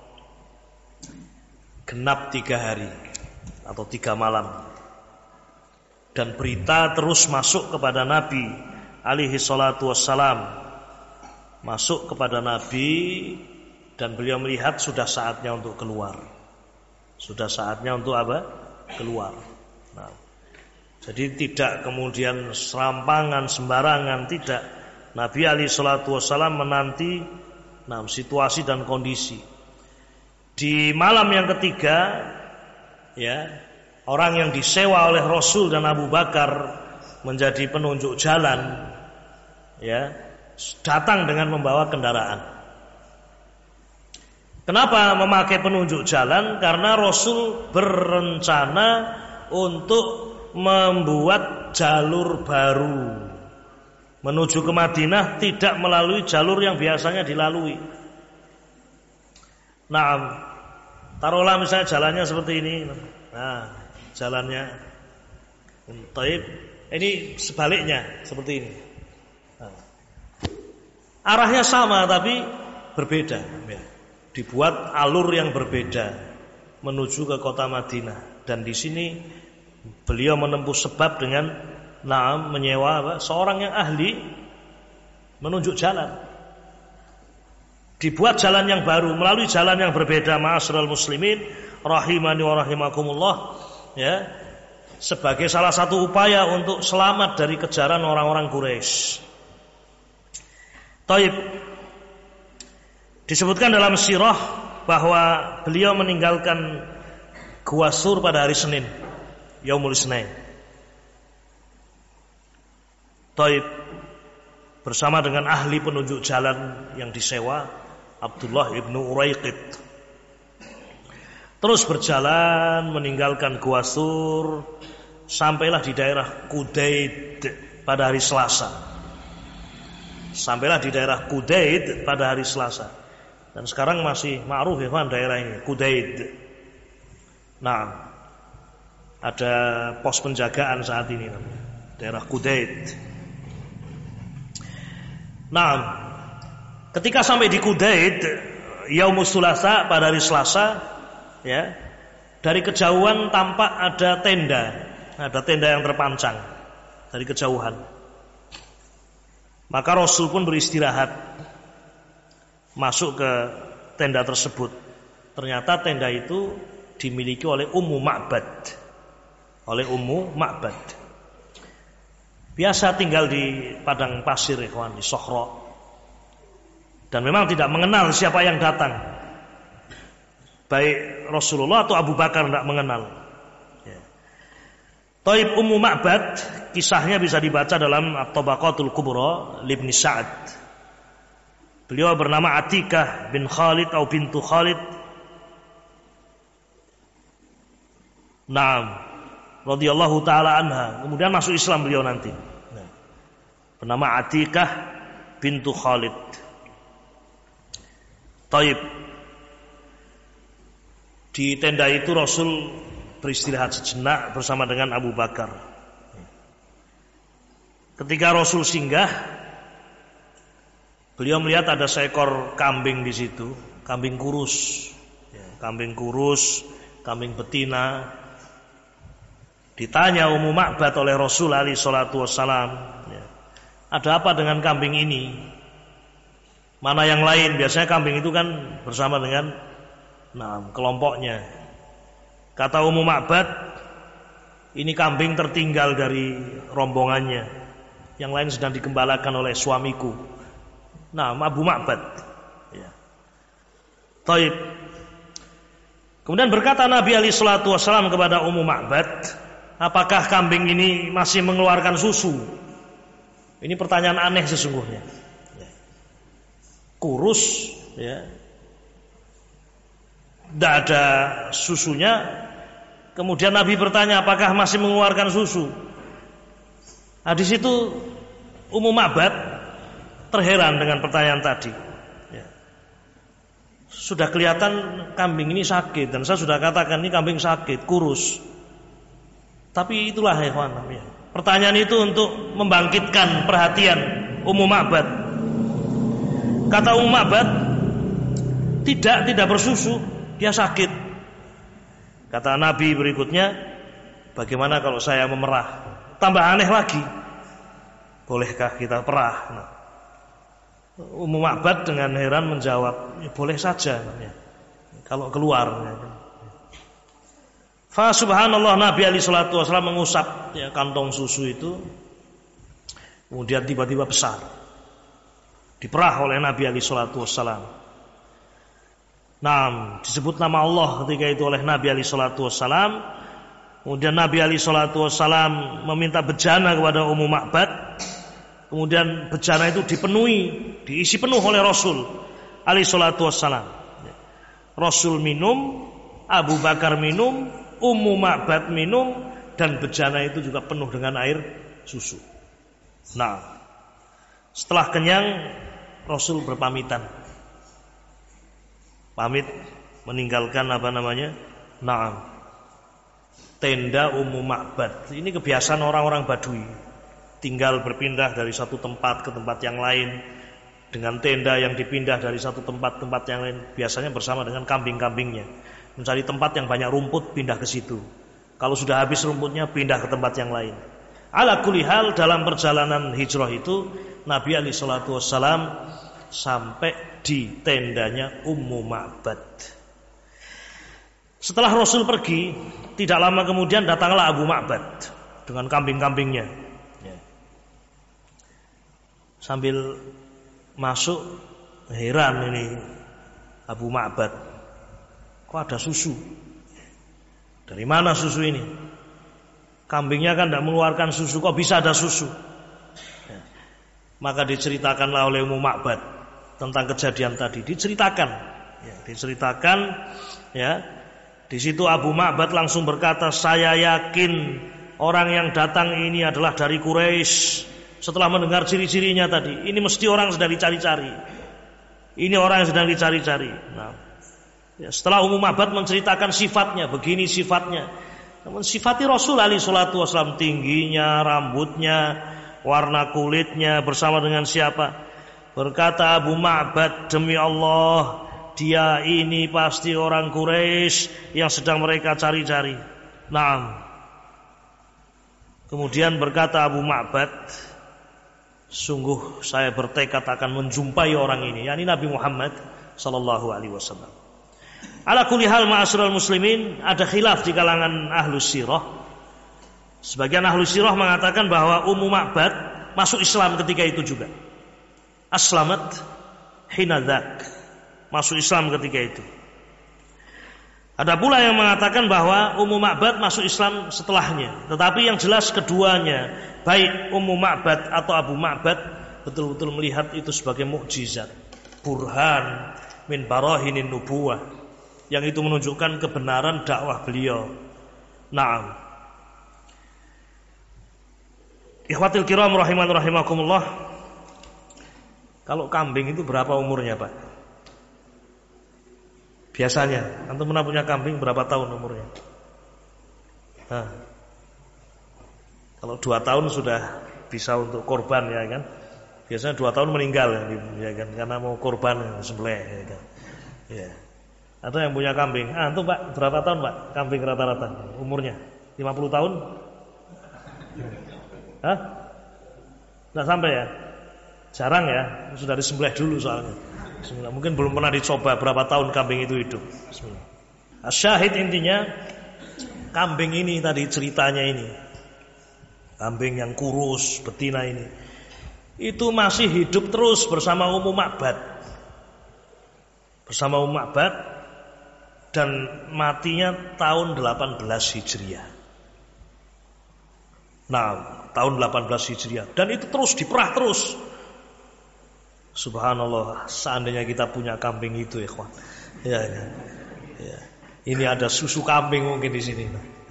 Genap 3 hari atau 3 malam, dan berita terus masuk kepada Nabi alaihi salatu wassalam, masuk kepada Nabi, dan beliau melihat sudah saatnya untuk keluar. Sudah saatnya untuk apa? Keluar. Jadi tidak kemudian serampangan, sembarangan, tidak. Nabi alaihi salatu wassalam menanti situasi dan kondisi. Di malam yang ketiga, ya, orang yang disewa oleh Rasul dan Abu Bakar menjadi penunjuk jalan, ya, datang dengan membawa kendaraan. Kenapa memakai penunjuk jalan? Karena Rasul berencana untuk membuat jalur baru menuju ke Madinah, tidak melalui jalur yang biasanya dilalui. Taruhlah misalnya jalannya seperti ini. Jalannya Taib, ini sebaliknya seperti ini. Arahnya sama tapi berbeda, ya. Dibuat alur yang berbeda menuju ke kota Madinah. Dan di sini beliau menempuh sebab dengan menyewa seorang yang ahli menunjuk jalan. Dibuat jalan yang baru melalui jalan yang berbeda, ma'asyiral muslimin rahimani wa rahimakumullah, ya, sebagai salah satu upaya untuk selamat dari kejaran orang-orang Quraisy. Taib. Disebutkan dalam sirah bahwa beliau meninggalkan Gua Sur pada hari Senin, Yaumul Isnain. Taib, bersama dengan ahli penunjuk jalan yang disewa, Abdullah ibnu Uraiqid. Terus berjalan meninggalkan Gua Sur, sampailah di daerah Qudaid pada hari Selasa. Sampailah di daerah Qudaid pada hari Selasa. Dan sekarang masih ma'ruf ya kan daerah ini, Qudaid. Ada pos penjagaan saat ini, daerah Qudaid. Ketika sampai di Qudaid, Yaumus Sulasa pada hari Selasa, ya, dari kejauhan tampak ada tenda yang terpancang dari kejauhan. Maka Rasul pun beristirahat, masuk ke tenda tersebut. Ternyata tenda itu dimiliki oleh Ummu Ma'bad. Biasa tinggal di padang pasir, ikhwan, di Sokhra. Dan memang tidak mengenal siapa yang datang, baik Rasulullah atau Abu Bakar tidak mengenal, ya. Taib Ummu Ma'bad, kisahnya bisa dibaca dalam At-Tabaqatul Kubra Ibnu Sa'ad. Beliau bernama Atikah bin Khalid atau bintu Khalid. Naam, radhiyallahu taala anha. Kemudian masuk Islam beliau nanti. Bernama Atikah bintu Khalid. Taib. Di tenda itu Rasul beristirahat sejenak bersama dengan Abu Bakar. Ketika Rasul singgah, beliau melihat ada seekor kambing di situ, kambing kurus, kambing betina. Ditanya Ummu Ma'bad oleh Rasul alaihi salatu wassalam, ada apa dengan kambing ini? Mana yang lain? Biasanya kambing itu kan bersama dengan kelompoknya. Kata Ummu Ma'bad, ini kambing tertinggal dari rombongannya. Yang lain sedang digembalakan oleh suamiku. Abu Ma'bad. Ya. Taib. Kemudian berkata Nabi alaihi salatu wassalam kepada Ummu Ma'bad, apakah kambing ini masih mengeluarkan susu? Ini pertanyaan aneh sesungguhnya. Ya. Kurus, ya. Tidak ada susunya. Kemudian Nabi bertanya, apakah masih mengeluarkan susu? Di situ Ummu Ma'bad terheran dengan pertanyaan tadi. Ya. Sudah kelihatan kambing ini sakit, dan saya sudah katakan ini kambing sakit, kurus. Tapi itulah hewan. Ya. Pertanyaan itu untuk membangkitkan perhatian Ummu Ma'bad. Kata Ummu Ma'bad, tidak bersusu. Dia sakit. Kata Nabi berikutnya, bagaimana kalau saya memerah? Tambah aneh lagi. Bolehkah kita perah? Ummu Ma'bad dengan heran menjawab, ya, boleh saja. Ya. Kalau keluar. Ya. Fa subhanallah, Nabi alaihi salatu wasallam mengusap kantong susu itu. Kemudian tiba-tiba besar. Diperah oleh Nabi alaihi salatu wasallam. Disebut nama Allah ketika itu oleh Nabi alaihi salatu wassalam. Kemudian Nabi alaihi salatu wassalam meminta bejana kepada Ummu Ma'bad. Kemudian bejana itu diisi penuh oleh Rasul alaihi salatu wassalam. Rasul minum, Abu Bakar minum, Ummu Ma'bad minum, dan bejana itu juga penuh dengan air susu. Setelah kenyang, Rasul berpamitan. Pamit meninggalkan tenda Ummu Ma'bad. Ini kebiasaan orang-orang Badui, tinggal berpindah dari satu tempat ke tempat yang lain, dengan tenda yang dipindah dari satu tempat yang lain, biasanya bersama dengan kambing-kambingnya, mencari tempat yang banyak rumput, pindah ke situ. Kalau sudah habis rumputnya, pindah ke tempat yang lain. Ala kulli hal, dalam perjalanan hijrah itu Nabi alaihi salatu wassalam sampai di tendanya Ummu Ma'bad. Setelah Rasul pergi, tidak lama kemudian datanglah Abu Ma'bad dengan kambing-kambingnya. Sambil masuk, heran ini Abu Ma'bad, kok ada susu? Dari mana susu ini? Kambingnya kan tidak mengeluarkan susu, kok bisa ada susu? Maka diceritakanlah oleh Ummu Ma'bad tentang kejadian tadi. Diceritakan. Di situ Abu Ma'bad langsung berkata, saya yakin orang yang datang ini adalah dari Quraisy. Setelah mendengar ciri-cirinya tadi, ini mesti orang yang sedang dicari-cari. Ini orang yang sedang dicari-cari. Setelah Ummu Ma'bad menceritakan sifatnya, begini sifatnya. Namun sifati Rasul alaihi salatu wasallam, tingginya, rambutnya, warna kulitnya, bersama dengan siapa? Berkata Abu Ma'bad, demi Allah, dia ini pasti orang Quraisy yang sedang mereka cari-cari. Kemudian berkata Abu Ma'bad, sungguh saya bertekad akan menjumpai orang ini, yakni Nabi Muhammad sallallahu alaihi wasallam. Ala kulli hal, ma'asyiral muslimin, ada khilaf di kalangan ahlus sirah. Sebagian ahlus sirah mengatakan bahwa Ummu Ma'bad masuk Islam ketika itu juga. Aslamat hina dzak, masuk Islam ketika itu. Ada pula yang mengatakan bahwa Ummu Ma'bad masuk Islam setelahnya. Tetapi yang jelas keduanya, baik Ummu Ma'bad atau Abu Ma'bad, betul-betul melihat itu sebagai mukjizat, burhan min barahinin nubuwah, yang itu menunjukkan kebenaran dakwah beliau. Naam. Ikhwatil kiram rahiman rahimakumullah. Kalau kambing itu berapa umurnya, Pak? Biasanya, antum pernah punya kambing berapa tahun umurnya? Nah, kalau 2 tahun sudah bisa untuk korban ya kan? Biasanya 2 tahun meninggal ya kan? Karena mau korban sembelih ya kan? Ya. Atau yang punya kambing? Antum Pak, berapa tahun Pak? Kambing rata-rata umurnya? 50 tahun? Hah? Nggak sampai ya? Jarang ya, sudah disembelih dulu soalnya. Bismillah. Mungkin belum pernah dicoba berapa tahun kambing itu hidup. Bismillah. Syahid intinya kambing ini tadi ceritanya ini, kambing yang kurus betina ini, itu masih hidup terus bersama Ummu Ma'bad, dan matinya tahun 18 Hijriah. Nah, tahun 18 Hijriah, dan itu terus diperah terus. Subhanallah, seandainya kita punya kambing itu, ikhwan. Ya. Ini ada susu kambing mungkin di sini.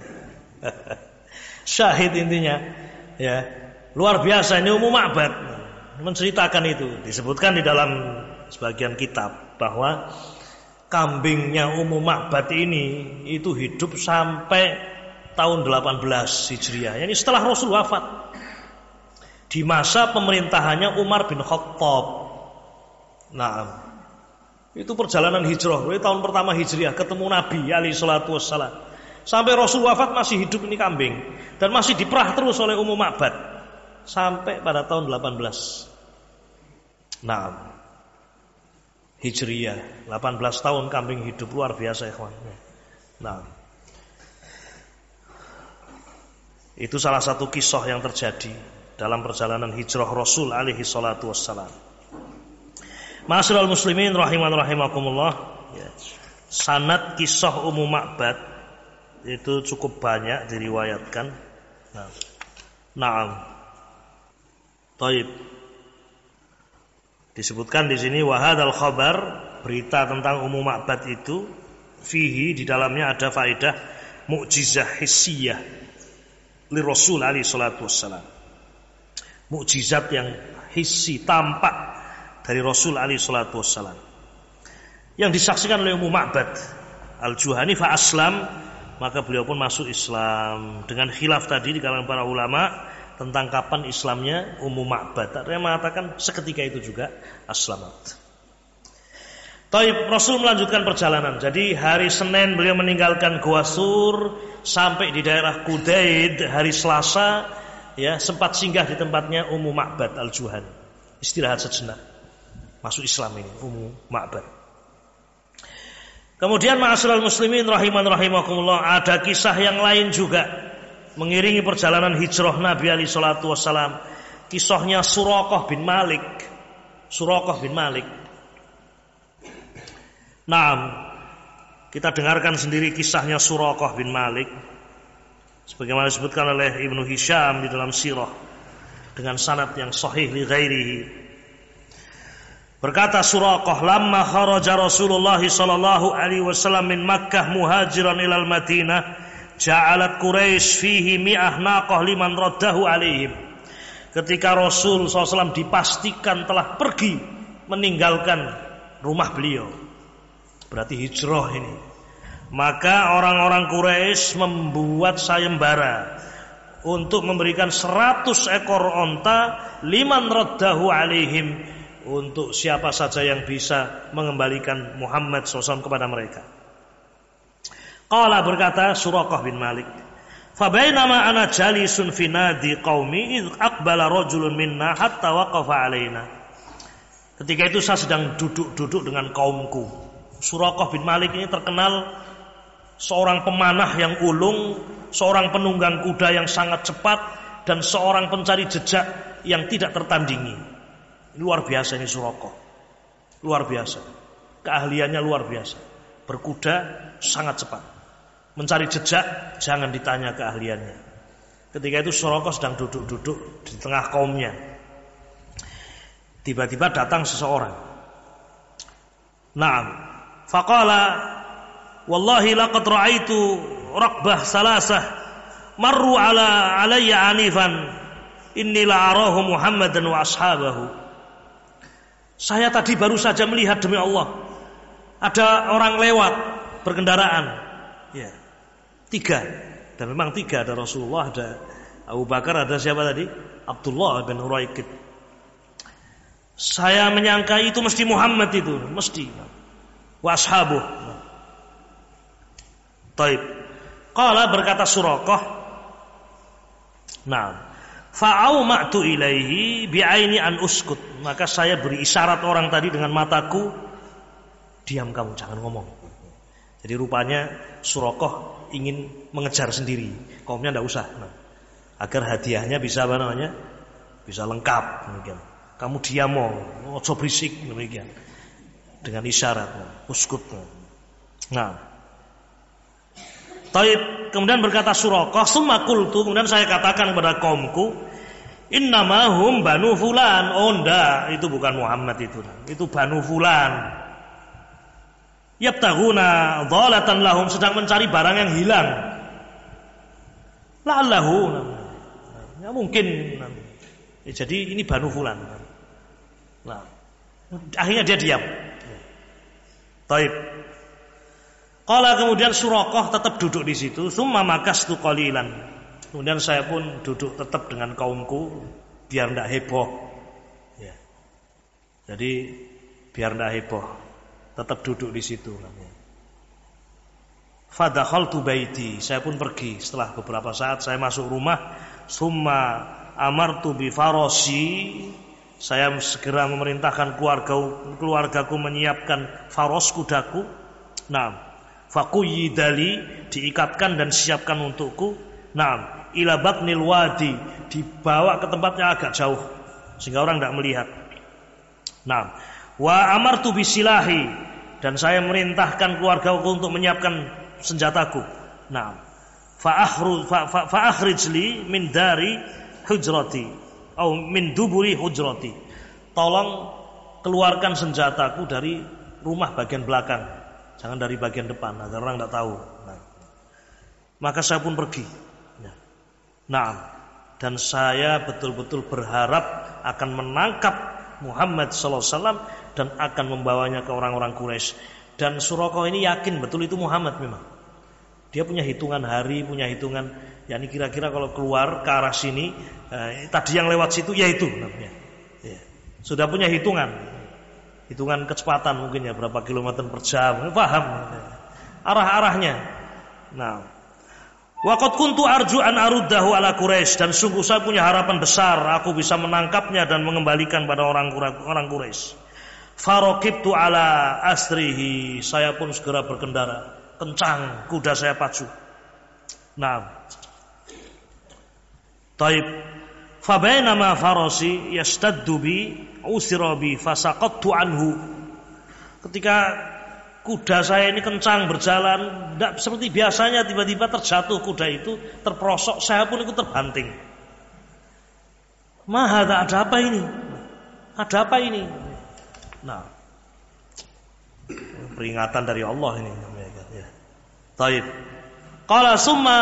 Syahid intinya, ya. Luar biasa ini Ummu Ma'bad menceritakan itu. Disebutkan di dalam sebagian kitab bahwa kambingnya Ummu Ma'bad ini itu hidup sampai tahun 18 Hijriah. Yani setelah Rasul wafat. Di masa pemerintahannya Umar bin Khattab. Nah, itu perjalanan hijrah. Tahun pertama Hijriah ketemu Nabi alaihi salatu wassalam. Sampai Rasul wafat masih hidup ini kambing, dan masih diperah terus oleh Ummu Ma'bad sampai pada tahun 18. Nah, Hijriah 18 tahun kambing hidup, luar biasa ikhwan. Nah, itu salah satu kisah yang terjadi dalam perjalanan hijrah Rasul alaihi salatu wassalam. Ma'asyiral muslimin rahiman rahimakumullah, ya. Sanad kisah Ummu Ma'bad itu cukup banyak diriwayatkan. Naam. Taib. Disebutkan di sini wa hadzal khabar, berita tentang Ummu Ma'bad itu, fihi, di dalamnya ada faedah mukjizah hissiyah li Rasul alaihi salatu wassalam. Mukjizat yang hissi, tampak dari Rasul alaihi salatu wassalam, yang disaksikan oleh Ummu Ma'bad al-Juhani fa aslam, maka beliau pun masuk Islam. Dengan khilaf tadi di kalangan para ulama tentang kapan Islamnya Ummu Ma'bad. Ada yang mengatakan seketika itu juga aslamat. Taib, Rasul melanjutkan perjalanan. Jadi hari Senin beliau meninggalkan Gua Sur sampai di daerah Qudaid. Hari Selasa ya sempat singgah di tempatnya Ummu Ma'bad al-Juhani, istirahat sejenak. Masuk Islam ini Ummu Ma'bad. Kemudian ma'asyiral muslimin rahiman rahimakumullah, ada kisah yang lain juga mengiringi perjalanan hijrah Nabi alaihi salatu wassalam. Kisahnya Suraqah bin Malik. Nah, kita dengarkan sendiri kisahnya Suraqah bin Malik, sebagaimana disebutkan oleh Ibnu Hisham di dalam sirah dengan sanad yang sahih li ghairihi. Berkata Suraqah, lamma kharaja Rasulullah sallallahu alaihi wasallam min Makkah muhajiran ilal Madinah, ja'alat Quraisy fihi mi'ah naqah liman raddahu alaihim. Ketika Rasul SAW dipastikan telah pergi meninggalkan rumah beliau, berarti hijrah ini, maka orang-orang Quraisy membuat sayembara untuk memberikan 100 ekor onta liman raddahu alaihim, untuk siapa saja yang bisa mengembalikan Muhammad SAW kepada mereka. Qala, berkata Suraqah bin Malik, fabainama ana jalisun fi nadi qaumi id aqbala rajulun minna hatta waqafa alaina. Ketika itu saya sedang duduk-duduk dengan kaumku. Suraqah bin Malik ini terkenal seorang pemanah yang ulung, seorang penunggang kuda yang sangat cepat, dan seorang pencari jejak yang tidak tertandingi. Luar biasa ini Suraqah. Luar biasa. Keahliannya luar biasa. Berkuda sangat cepat. Mencari jejak jangan ditanya keahliannya. Ketika itu Suraqah sedang duduk-duduk di tengah kaumnya. Tiba-tiba datang seseorang. Naam. Faqala wallahi laqad ra'aitu raqbah salasah marru alayya anifan inni la arahu Muhammadan wa ashabahu. Saya tadi baru saja melihat, demi Allah, ada orang lewat berkendaraan. Ya. 3. Dan memang 3, ada Rasulullah, ada Abu Bakar, ada siapa tadi? Abdullah bin Uraiqib. Saya menyangka itu mesti Muhammad itu, mesti. Wa ashabuh. Taib. Qala, berkata Suraqah, nah, fa'auma'tu ilaihi bi'aini an uskut. Maka saya beri isyarat orang tadi dengan mataku, diam kamu, jangan ngomong. Jadi rupanya Suraqah ingin mengejar sendiri, kaumnya tidak usah, agar hadiahnya bisa apa namanya, bisa lengkap. Demikian. Kamu diam, ojo berisik, demikian. Dengan isyarat, uskut. Nah, taib. Kemudian berkata Suraqah, summa qultu, kemudian saya katakan kepada kaumku, innamahum banu fulan. Oh enggak, itu bukan Muhammad itu Banu fulan. Yabtaghuna dhalatan lahum, sedang mencari barang yang hilang. La'allahu, ya mungkin. Jadi ini Banu fulan. Nah, akhirnya dia diam. Taib. Qala, kemudian Suraqah tetap duduk di situ. Summa makastu qalilan. Kemudian saya pun duduk tetap dengan kaumku biar tidak heboh. Ya. Jadi biar tidak heboh, tetap duduk di situ. Fadakhaltu baiti, saya pun pergi. Setelah beberapa saat saya masuk rumah. Summa amartu bi farasi, saya segera memerintahkan keluargaku menyiapkan faros, kudaku. Nah, faquyidali, diikatkan dan siapkan untukku. Nah, ila batnil wadi, dibawa ke tempatnya agak jauh sehingga orang tidak melihat. Nah, wa amartu bisilahi, dan saya merintahkan keluargaku untuk menyiapkan senjataku. Nah, fa akhrijli min dari hujrati atau min duburi hujrati. Tolong keluarkan senjataku dari rumah bagian belakang, jangan dari bagian depan agar orang tidak tahu. Nah, maka saya pun pergi. Nah, dan saya betul-betul berharap akan menangkap Muhammad sallallahu alaihi wasallam dan akan membawanya ke orang-orang Quraisy. Dan Suraqah ini yakin betul itu Muhammad memang. Dia punya hitungan hari, punya hitungan, yakni kira-kira kalau keluar ke arah sini, tadi yang lewat situ ya itu namanya. Ya. Sudah punya hitungan kecepatan mungkin ya, berapa kilometer per jam, paham arah-arahnya. Nah, waqad kuntu arju an aruddahu ala Quraisy, dan sungguh saya punya harapan besar aku bisa menangkapnya dan mengembalikan pada orang Quraisy. Faraqibtu ala asrihi, saya pun segera berkendara kencang, kuda saya pacu. Nah, taib. Fa bainama farasi yastaddu bi usira bi fasaqattu anhu. Ketika kuda saya ini kencang berjalan, tidak seperti biasanya, tiba-tiba terjatuh kuda itu, terperosok, saya pun ikut terbanting. Mahadha, ada apa ini? Ada apa ini? Nah, peringatan dari Allah ini. Ya. Taib. Qala summa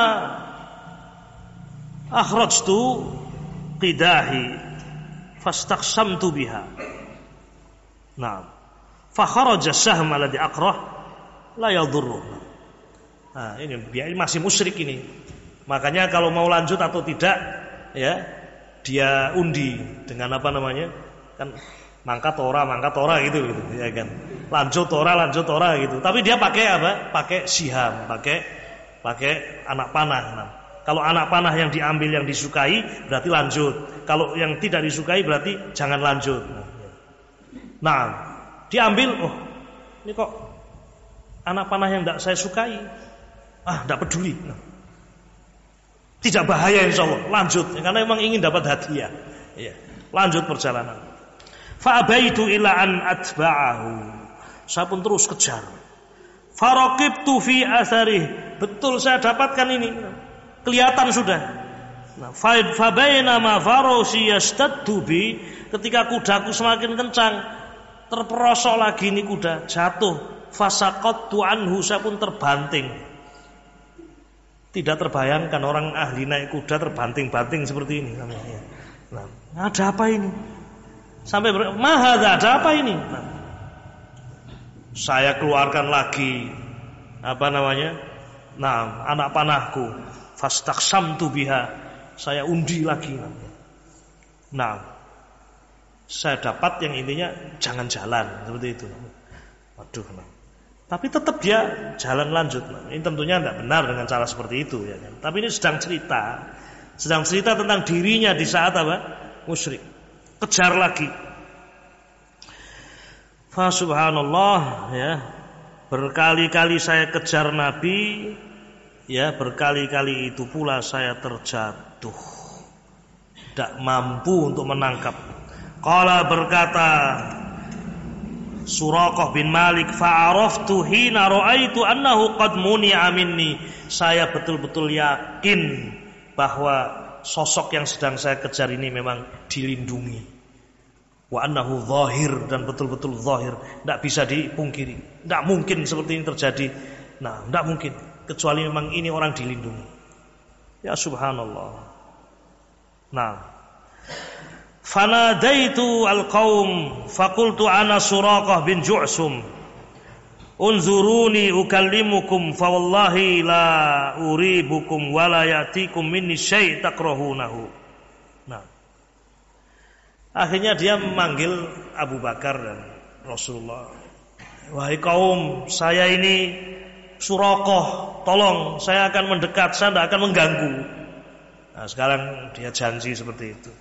akhrajtu qidahi fastaqsamtu biha. Nah, fa kharaja sahm alladhi aqrah la yadurru. Nah, ini masih musyrik ini. Makanya kalau mau lanjut atau tidak, ya, dia undi dengan apa namanya? Kan mangkat ora gitu ya kan. Lanjut ora gitu. Tapi dia pakai apa? Pakai siham, pakai anak panah. Nah, kalau anak panah yang diambil yang disukai berarti lanjut. Kalau yang tidak disukai berarti jangan lanjut. Nah, diambil, oh ini kok anak panah yang tidak saya sukai, tidak peduli. Nah, tidak bahaya insya Allah, lanjut, karena memang ingin dapat hadiah. Ya, lanjut perjalanan. Fa'abaitu ila an atba'ahu, saya pun terus kejar. Faraqibtu fi asarih. Betul saya dapatkan ini. Kelihatan sudah. Nah, fa bainama farosi yastaddu bi, ketika kudaku semakin kencang, terperosok lagi ini kuda, jatuh. Fasaqattu anhu, saya pun terbanting. Tidak terbayangkan orang ahli naik kuda terbanting-banting seperti ini. Nah, ada apa ini? Sampai mahadza, ada apa ini? Nah, saya keluarkan lagi anak panahku. Fastaqsamtu biha, saya undi lagi. Nah, saya dapat yang intinya jangan jalan seperti itu. Waduh, tapi tetap dia jalan lanjut. Ini tentunya tidak benar dengan cara seperti itu, ya kan? Tapi ini sedang cerita tentang dirinya di saat musyrik. Kejar lagi. Fa subhanallah, ya. Berkali-kali saya kejar Nabi, ya, berkali-kali itu pula saya terjatuh. Tidak mampu untuk menangkap. Qala, berkata Suraqah bin Malik, fa'araftu hina ra'aitu annahu qad muni'a minni. Saya betul-betul yakin bahwa sosok yang sedang saya kejar ini memang dilindungi. Wa annahu zahir, dan betul-betul zahir, tidak bisa dipungkiri. Tidak mungkin seperti ini terjadi. Nah, tidak mungkin kecuali memang ini orang dilindungi. Ya subhanallah. Nah, fanadaitu alqaum faqultu ana Suraqah bin Ju'sum unzuruni ukallimukum fa wallahi la uribukum wa la ya'tikum minni syai' takrahunahu. Nah, akhirnya dia memanggil Abu Bakar dan Rasulullah. Wahai kaum, saya ini Suraqah, tolong saya akan mendekat, saya tidak akan mengganggu. Nah, sekarang dia janji seperti itu.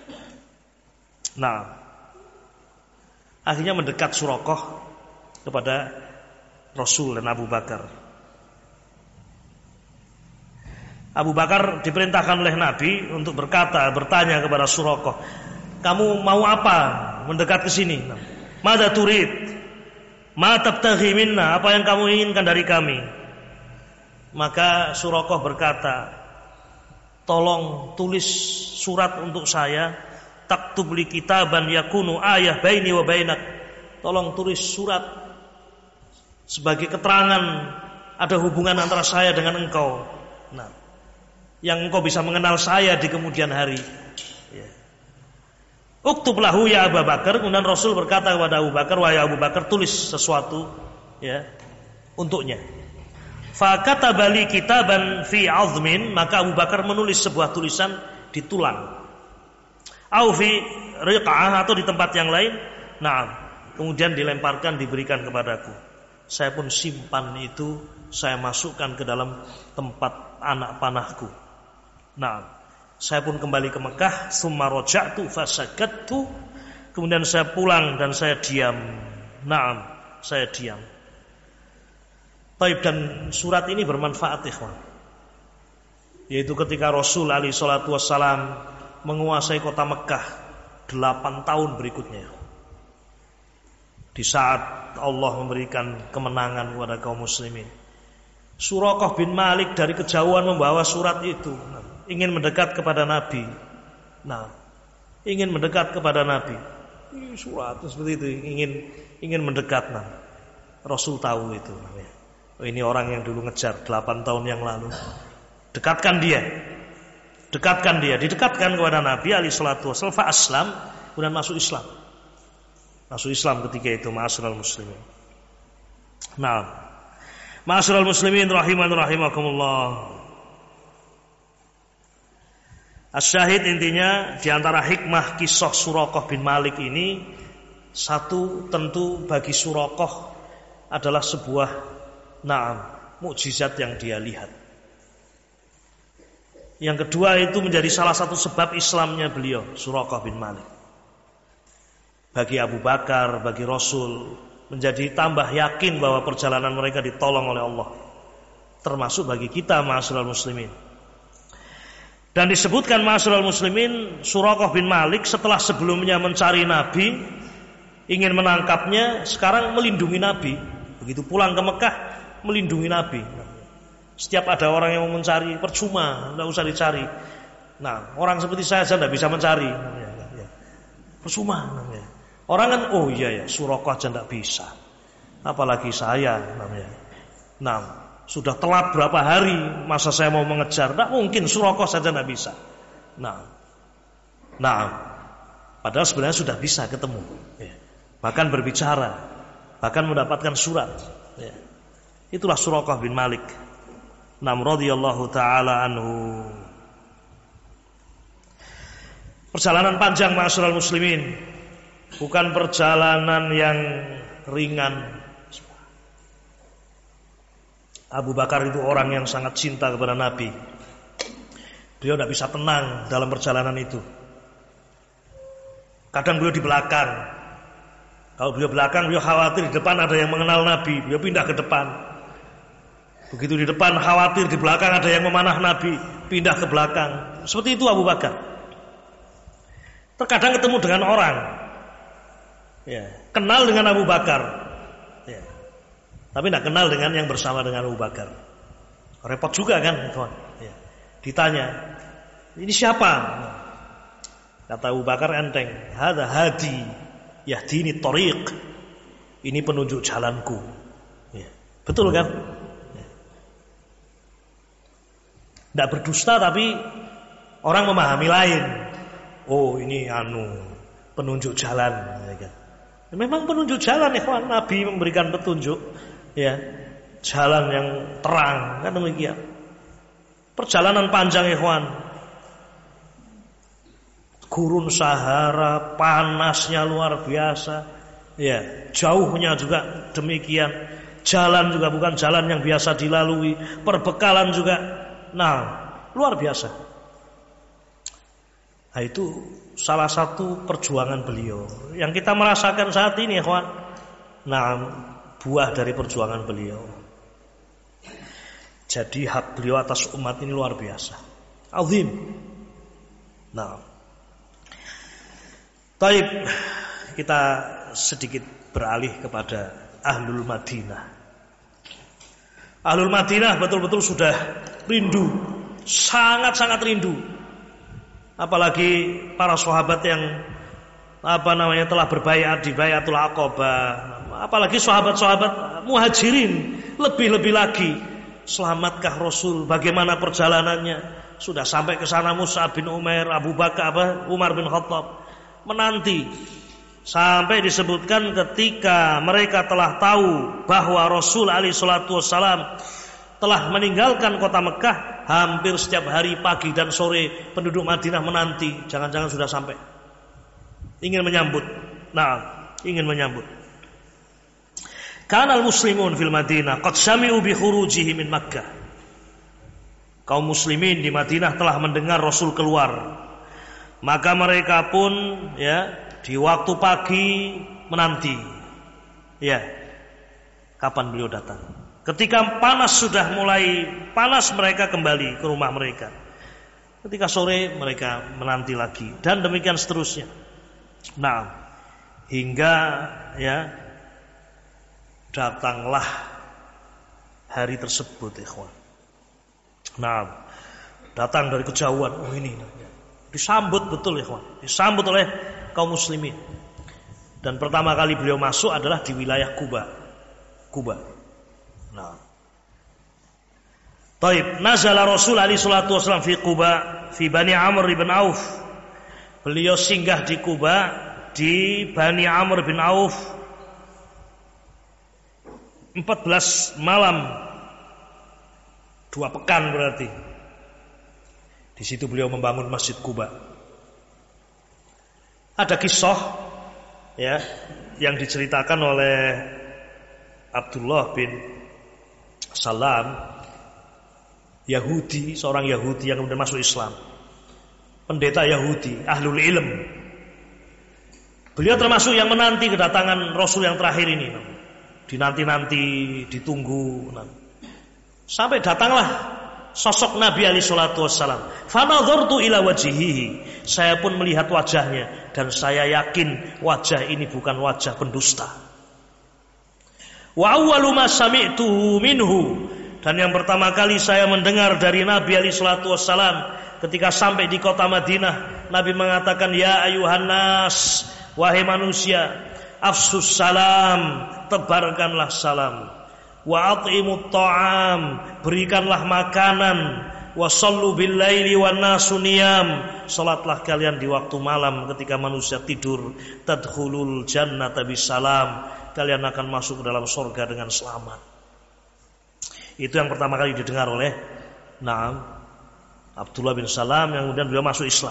Nah, akhirnya mendekat Suraqah kepada Rasul dan Abu Bakar. Abu Bakar diperintahkan oleh Nabi untuk bertanya kepada Suraqah, kamu mau apa mendekat ke sini? Mada turid? Ma tabtaghi minna? Apa yang kamu inginkan dari kami? Maka Suraqah berkata, tolong tulis surat untuk saya. Taktub li kitaban yakunu ayah baini wa bainak. Tolong tulis surat sebagai keterangan ada hubungan antara saya dengan engkau. Nah, yang engkau bisa mengenal saya di kemudian hari. Ya. Uktub lahu ya Abu Bakar. Kemudian Rasul berkata kepada Abu Bakar, wahai Abu Bakar, tulis sesuatu, ya, untuknya. Fa kataba li kitaban fi azmin. Maka Abu Bakar menulis sebuah tulisan di tulang. Au fi riqa'ah, atau di tempat yang lain. Nah, kemudian dilemparkan, diberikan kepadaku. Saya pun simpan itu, saya masukkan ke dalam tempat anak panahku. Nah, saya pun kembali ke Mekah. Tsumma raja'tu fasakattu. Kemudian saya pulang dan saya diam. Naam, saya diam. Baik, dan surat ini bermanfaat, ikhwan. Yaitu ketika Rasul alaihi salatu wassalam menguasai kota Mekah 8 tahun berikutnya, di saat Allah memberikan kemenangan kepada kaum muslimin, Suraqah bin Malik dari kejauhan membawa surat itu, ingin mendekat kepada Nabi. Nah, ingin mendekat kepada Nabi. Surat seperti itu, ingin mendekat. Nah, Rasul tahu itu. Oh, ini orang yang dulu ngejar 8 tahun yang lalu. Dekatkan dia. Didekatkan kepada Nabi alaihi salatu wasallam, fa aslam, kemudian masuk Islam. Masuk Islam ketika itu, ma'asyiral muslimin. Nah, ma'asyiral muslimin rahiman rahimakumullah. Asyahid, intinya di antara hikmah kisah Suraqah bin Malik ini, satu, tentu bagi Suraqah adalah sebuah mukjizat yang dia lihat. Yang kedua, itu menjadi salah satu sebab Islamnya beliau, Suraqah bin Malik. Bagi Abu Bakar, bagi Rasul, menjadi tambah yakin bahwa perjalanan mereka ditolong oleh Allah. Termasuk bagi kita, ma'asyiral muslimin. Dan disebutkan, ma'asyiral muslimin, Suraqah bin Malik setelah sebelumnya mencari Nabi, ingin menangkapnya, sekarang melindungi Nabi. Begitu pulang ke Mekah, melindungi Nabi. Setiap ada orang yang mau mencari, percuma, tidak usah dicari. Nah, orang seperti saya saja tidak bisa mencari. Percuma. Orang kan, oh iya ya, Suraqah aja tidak bisa. Apalagi saya. Nah, sudah telat berapa hari, masa saya mau mengejar? Tidak mungkin, Suraqah saja tidak bisa. Nah, padahal sebenarnya sudah bisa ketemu. Bahkan berbicara, bahkan mendapatkan surat. Itulah Suraqah bin Malik. Radhiyallahu ta'ala anhu. Perjalanan panjang ma'asyiral muslimin, bukan perjalanan yang ringan. Abu Bakar itu orang yang sangat cinta kepada Nabi. Beliau tidak bisa tenang dalam perjalanan itu. Kadang beliau di belakang. Kalau beliau belakang, beliau khawatir di depan ada yang mengenal Nabi, beliau pindah ke depan. Begitu di depan khawatir di belakang ada yang memanah Nabi, pindah ke belakang. Seperti itu Abu Bakar. Terkadang ketemu dengan orang, kenal dengan Abu Bakar, tapi tidak kenal dengan yang bersama dengan Abu Bakar. Repot juga kan, kawan. Ditanya, ini siapa? Kata Abu Bakar enteng, hadza hadi yahdini thariq. Ini penunjuk jalanku. Betul kan? Tidak berdusta, tapi orang memahami lain. Oh, ini penunjuk jalan. Memang penunjuk jalan, ikhwan. Nabi memberikan petunjuk, jalan yang terang, kan demikian. Perjalanan panjang, ikhwan. Gurun Sahara, panasnya luar biasa. Jauhnya juga demikian. Jalan juga bukan jalan yang biasa dilalui. Perbekalan juga luar biasa. Nah, itu salah satu perjuangan beliau yang kita merasakan saat ini, ikhwan. Buah dari perjuangan beliau. Jadi hak beliau atas umat ini luar biasa, azim. Taib, kita sedikit beralih kepada Ahlul Madinah. Ahlul Madinah betul-betul sudah rindu, sangat-sangat rindu. Apalagi para sahabat yang telah berbaiat di Baiatul Aqabah. Apalagi sahabat-sahabat Muhajirin, lebih-lebih lagi. Selamatkah Rasul? Bagaimana perjalanannya? Sudah sampai ke sana Mus'ab bin Umair, Abu Bakar, Umar bin Khattab menanti. Sampai disebutkan ketika mereka telah tahu bahwa Rasul alaihi salatu wassalam telah meninggalkan kota Mekah, hampir setiap hari pagi dan sore penduduk Madinah menanti, jangan-jangan sudah sampai. Ingin menyambut. Ingin menyambut. Kanal muslimun fil Madinah qad sami'u bi khurujihi min Makkah. Kaum muslimin di Madinah telah mendengar Rasul keluar. Maka mereka pun di waktu pagi menanti. Kapan beliau datang? Ketika panas sudah mulai panas, mereka kembali ke rumah mereka. Ketika sore mereka menanti lagi, dan demikian seterusnya. Hingga datanglah hari tersebut, ikhwan. Datang dari kejauhan. Oh, ini disambut betul, ikhwan. Disambut oleh kaum muslimin. Dan pertama kali beliau masuk adalah di wilayah Kuba. Taib, nazala Rasul alaihi salatu wasallam fi Quba fi Bani Amr bin Auf. Beliau singgah di Kuba di Bani Amr bin Auf 14 malam, 2 pekan berarti. Di situ beliau membangun Masjid Kuba. Ada kisah yang diceritakan oleh Abdullah bin Salam, Yahudi, seorang Yahudi yang kemudian masuk Islam. Pendeta Yahudi, ahlul ilm. Beliau termasuk yang menanti kedatangan Rasul yang terakhir ini. Dinanti-nanti, ditunggu. Sampai datanglah sosok Nabi alaihi salatu wassalam. Fanadhartu ila wajhihi. Saya pun melihat wajahnya dan saya yakin wajah ini bukan wajah pendusta. Wa awwalu ma sami'tuhu minhu, dan yang pertama kali saya mendengar dari Nabi alaihi salatu wassalam ketika sampai di kota Madinah, Nabi mengatakan, ya ayuhan nas, wahai manusia, afsus salam, tebarkanlah salam, wa at'imut ta'am, berikanlah makanan, wa sallu bil laili wan nasu niyam, salatlah kalian di waktu malam ketika manusia tidur, tadkhulul jannata bisalam, kalian akan masuk ke dalam surga dengan selamat. Itu yang pertama kali didengar oleh Abdullah bin Salam, yang kemudian beliau masuk Islam.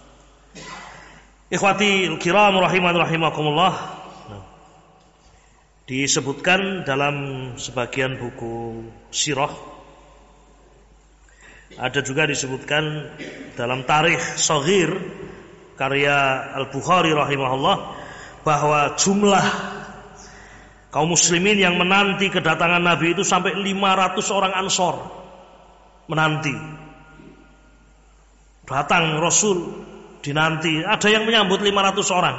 Ikhwati kiram rahiman rahimakumullah, disebutkan dalam sebagian buku sirah, ada juga disebutkan dalam Tarikh Shaghir karya Al-Bukhari rahimahullah, bahwa jumlah kaum muslimin yang menanti kedatangan Nabi itu sampai 500 orang Ansor menanti. Datang Rasul dinanti, ada yang menyambut 500 orang.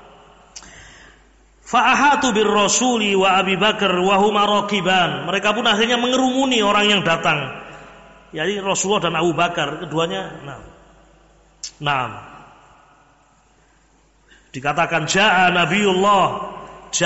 Fa'ahatu bir Rasuli wa Abi Bakar wa huma raqiban. Mereka pun akhirnya mengerumuni orang yang datang. Jadi Rasulullah dan Abu Bakar, keduanya dikatakan ja'a Nabiullah,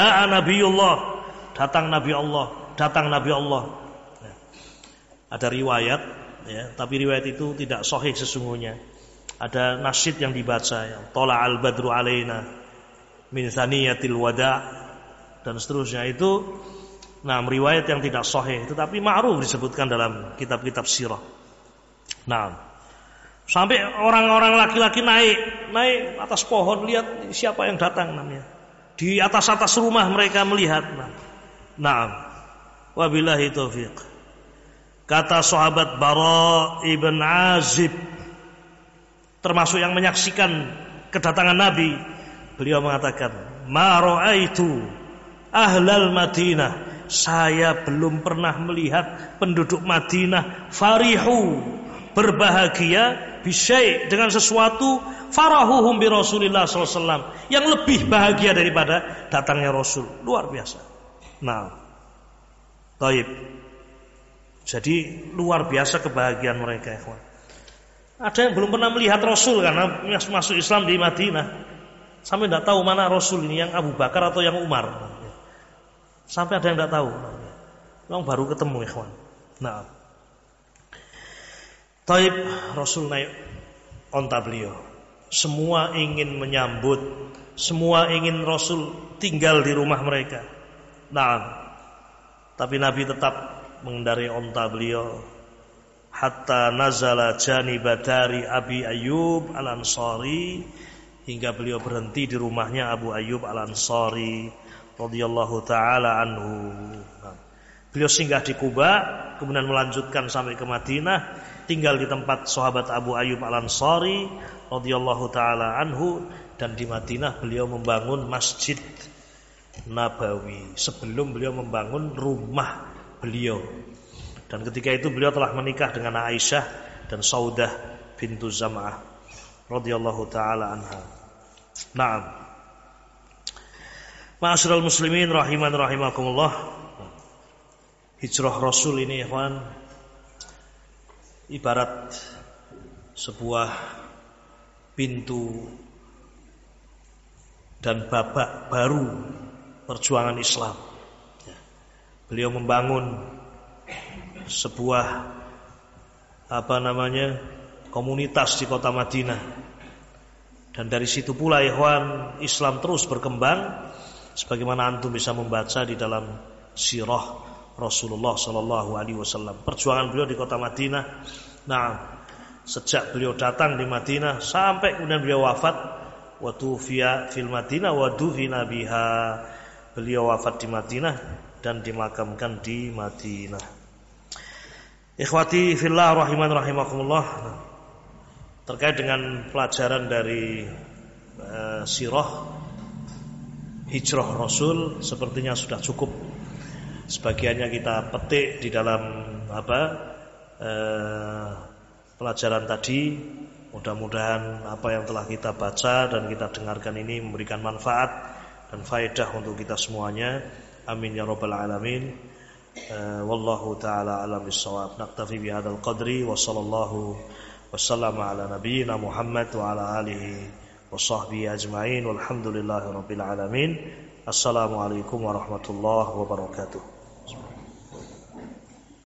datang Nabi Allah, datang Nabi Allah. Ada riwayat, ya, tapi riwayat itu tidak sahih sesungguhnya. Ada nasyid yang dibaca, ya, Tola'al badru alaina min thaniyatil wada' dan seterusnya. Itu riwayat yang tidak sahih, tetapi ma'ruf disebutkan dalam kitab-kitab sirah. Sampai orang-orang laki-laki naik atas pohon, lihat siapa yang datang namanya. Di atas rumah mereka melihat. Wabillahi taufiq. Kata sahabat Bara ibn Azib, termasuk yang menyaksikan kedatangan Nabi, beliau mengatakan, ma ra'aitu ahlal Madinah, saya belum pernah melihat penduduk Madinah farihu, berbahagia, bisyai, dengan sesuatu, farahuhum bi Rasulillah SAW, yang lebih bahagia daripada datangnya Rasul. Luar biasa. Taib. Jadi luar biasa kebahagiaan mereka, ikhwan. Ada yang belum pernah melihat Rasul karena masuk Islam di Madinah, sampai tidak tahu mana Rasul ini, yang Abu Bakar atau yang Umar. Sampai ada yang tidak tahu. Memang baru ketemu, ikhwan. Taib, Rasul naik onta beliau. Semua ingin menyambut, semua ingin Rasul tinggal di rumah mereka. Tapi Nabi tetap mengendarai onta beliau hatta nazala janibadari Abi Ayyub Al-Ansari, hingga beliau berhenti di rumahnya Abu Ayyub Al-Ansari radhiyallahu taala anhu. Beliau singgah di Kuba, kemudian melanjutkan sampai ke Madinah, tinggal di tempat sahabat Abu Ayyub Al-Ansari radhiyallahu taala anhu, dan di Madinah beliau membangun Masjid Nabawi sebelum beliau membangun rumah beliau. Dan ketika itu beliau telah menikah dengan Aisyah dan Saudah bintu Zam'ah radhiyallahu taala anha. Ma'asyiral muslimin rahiman rahimakumullah. Hijrah Rasul ini, ikhwan, ibarat sebuah pintu dan babak baru perjuangan Islam. Beliau membangun sebuah komunitas di kota Madinah, dan dari situ pula, ikhwan, Islam terus berkembang sebagaimana antum bisa membaca di dalam sirah Rasulullah sallallahu alaihi wasallam. Perjuangan beliau di kota Madinah, sejak beliau datang di Madinah sampai kemudian beliau wafat, wa tufiya fil Madinah wa dufina biha. Beliau wafat di Madinah dan dimakamkan di Madinah. Ikhwati fillah rahiman rahimakumullah. Terkait dengan pelajaran dari sirah hijrah Rasul, sepertinya sudah cukup. Sebagiannya kita petik di dalam pelajaran tadi. Mudah-mudahan apa yang telah kita baca dan kita dengarkan ini memberikan manfaat dan faedah untuk kita semuanya. Amin ya rabbal alamin. Wallahu taala alam bissawab. Naktafi bihadzal qadri wa sallallahu wasallama ala nabiyyina Muhammad wa ala alihi wa sahbihi ajma'in walhamdulillahi rabbil alamin. Assalamualaikum warahmatullahi wabarakatuh.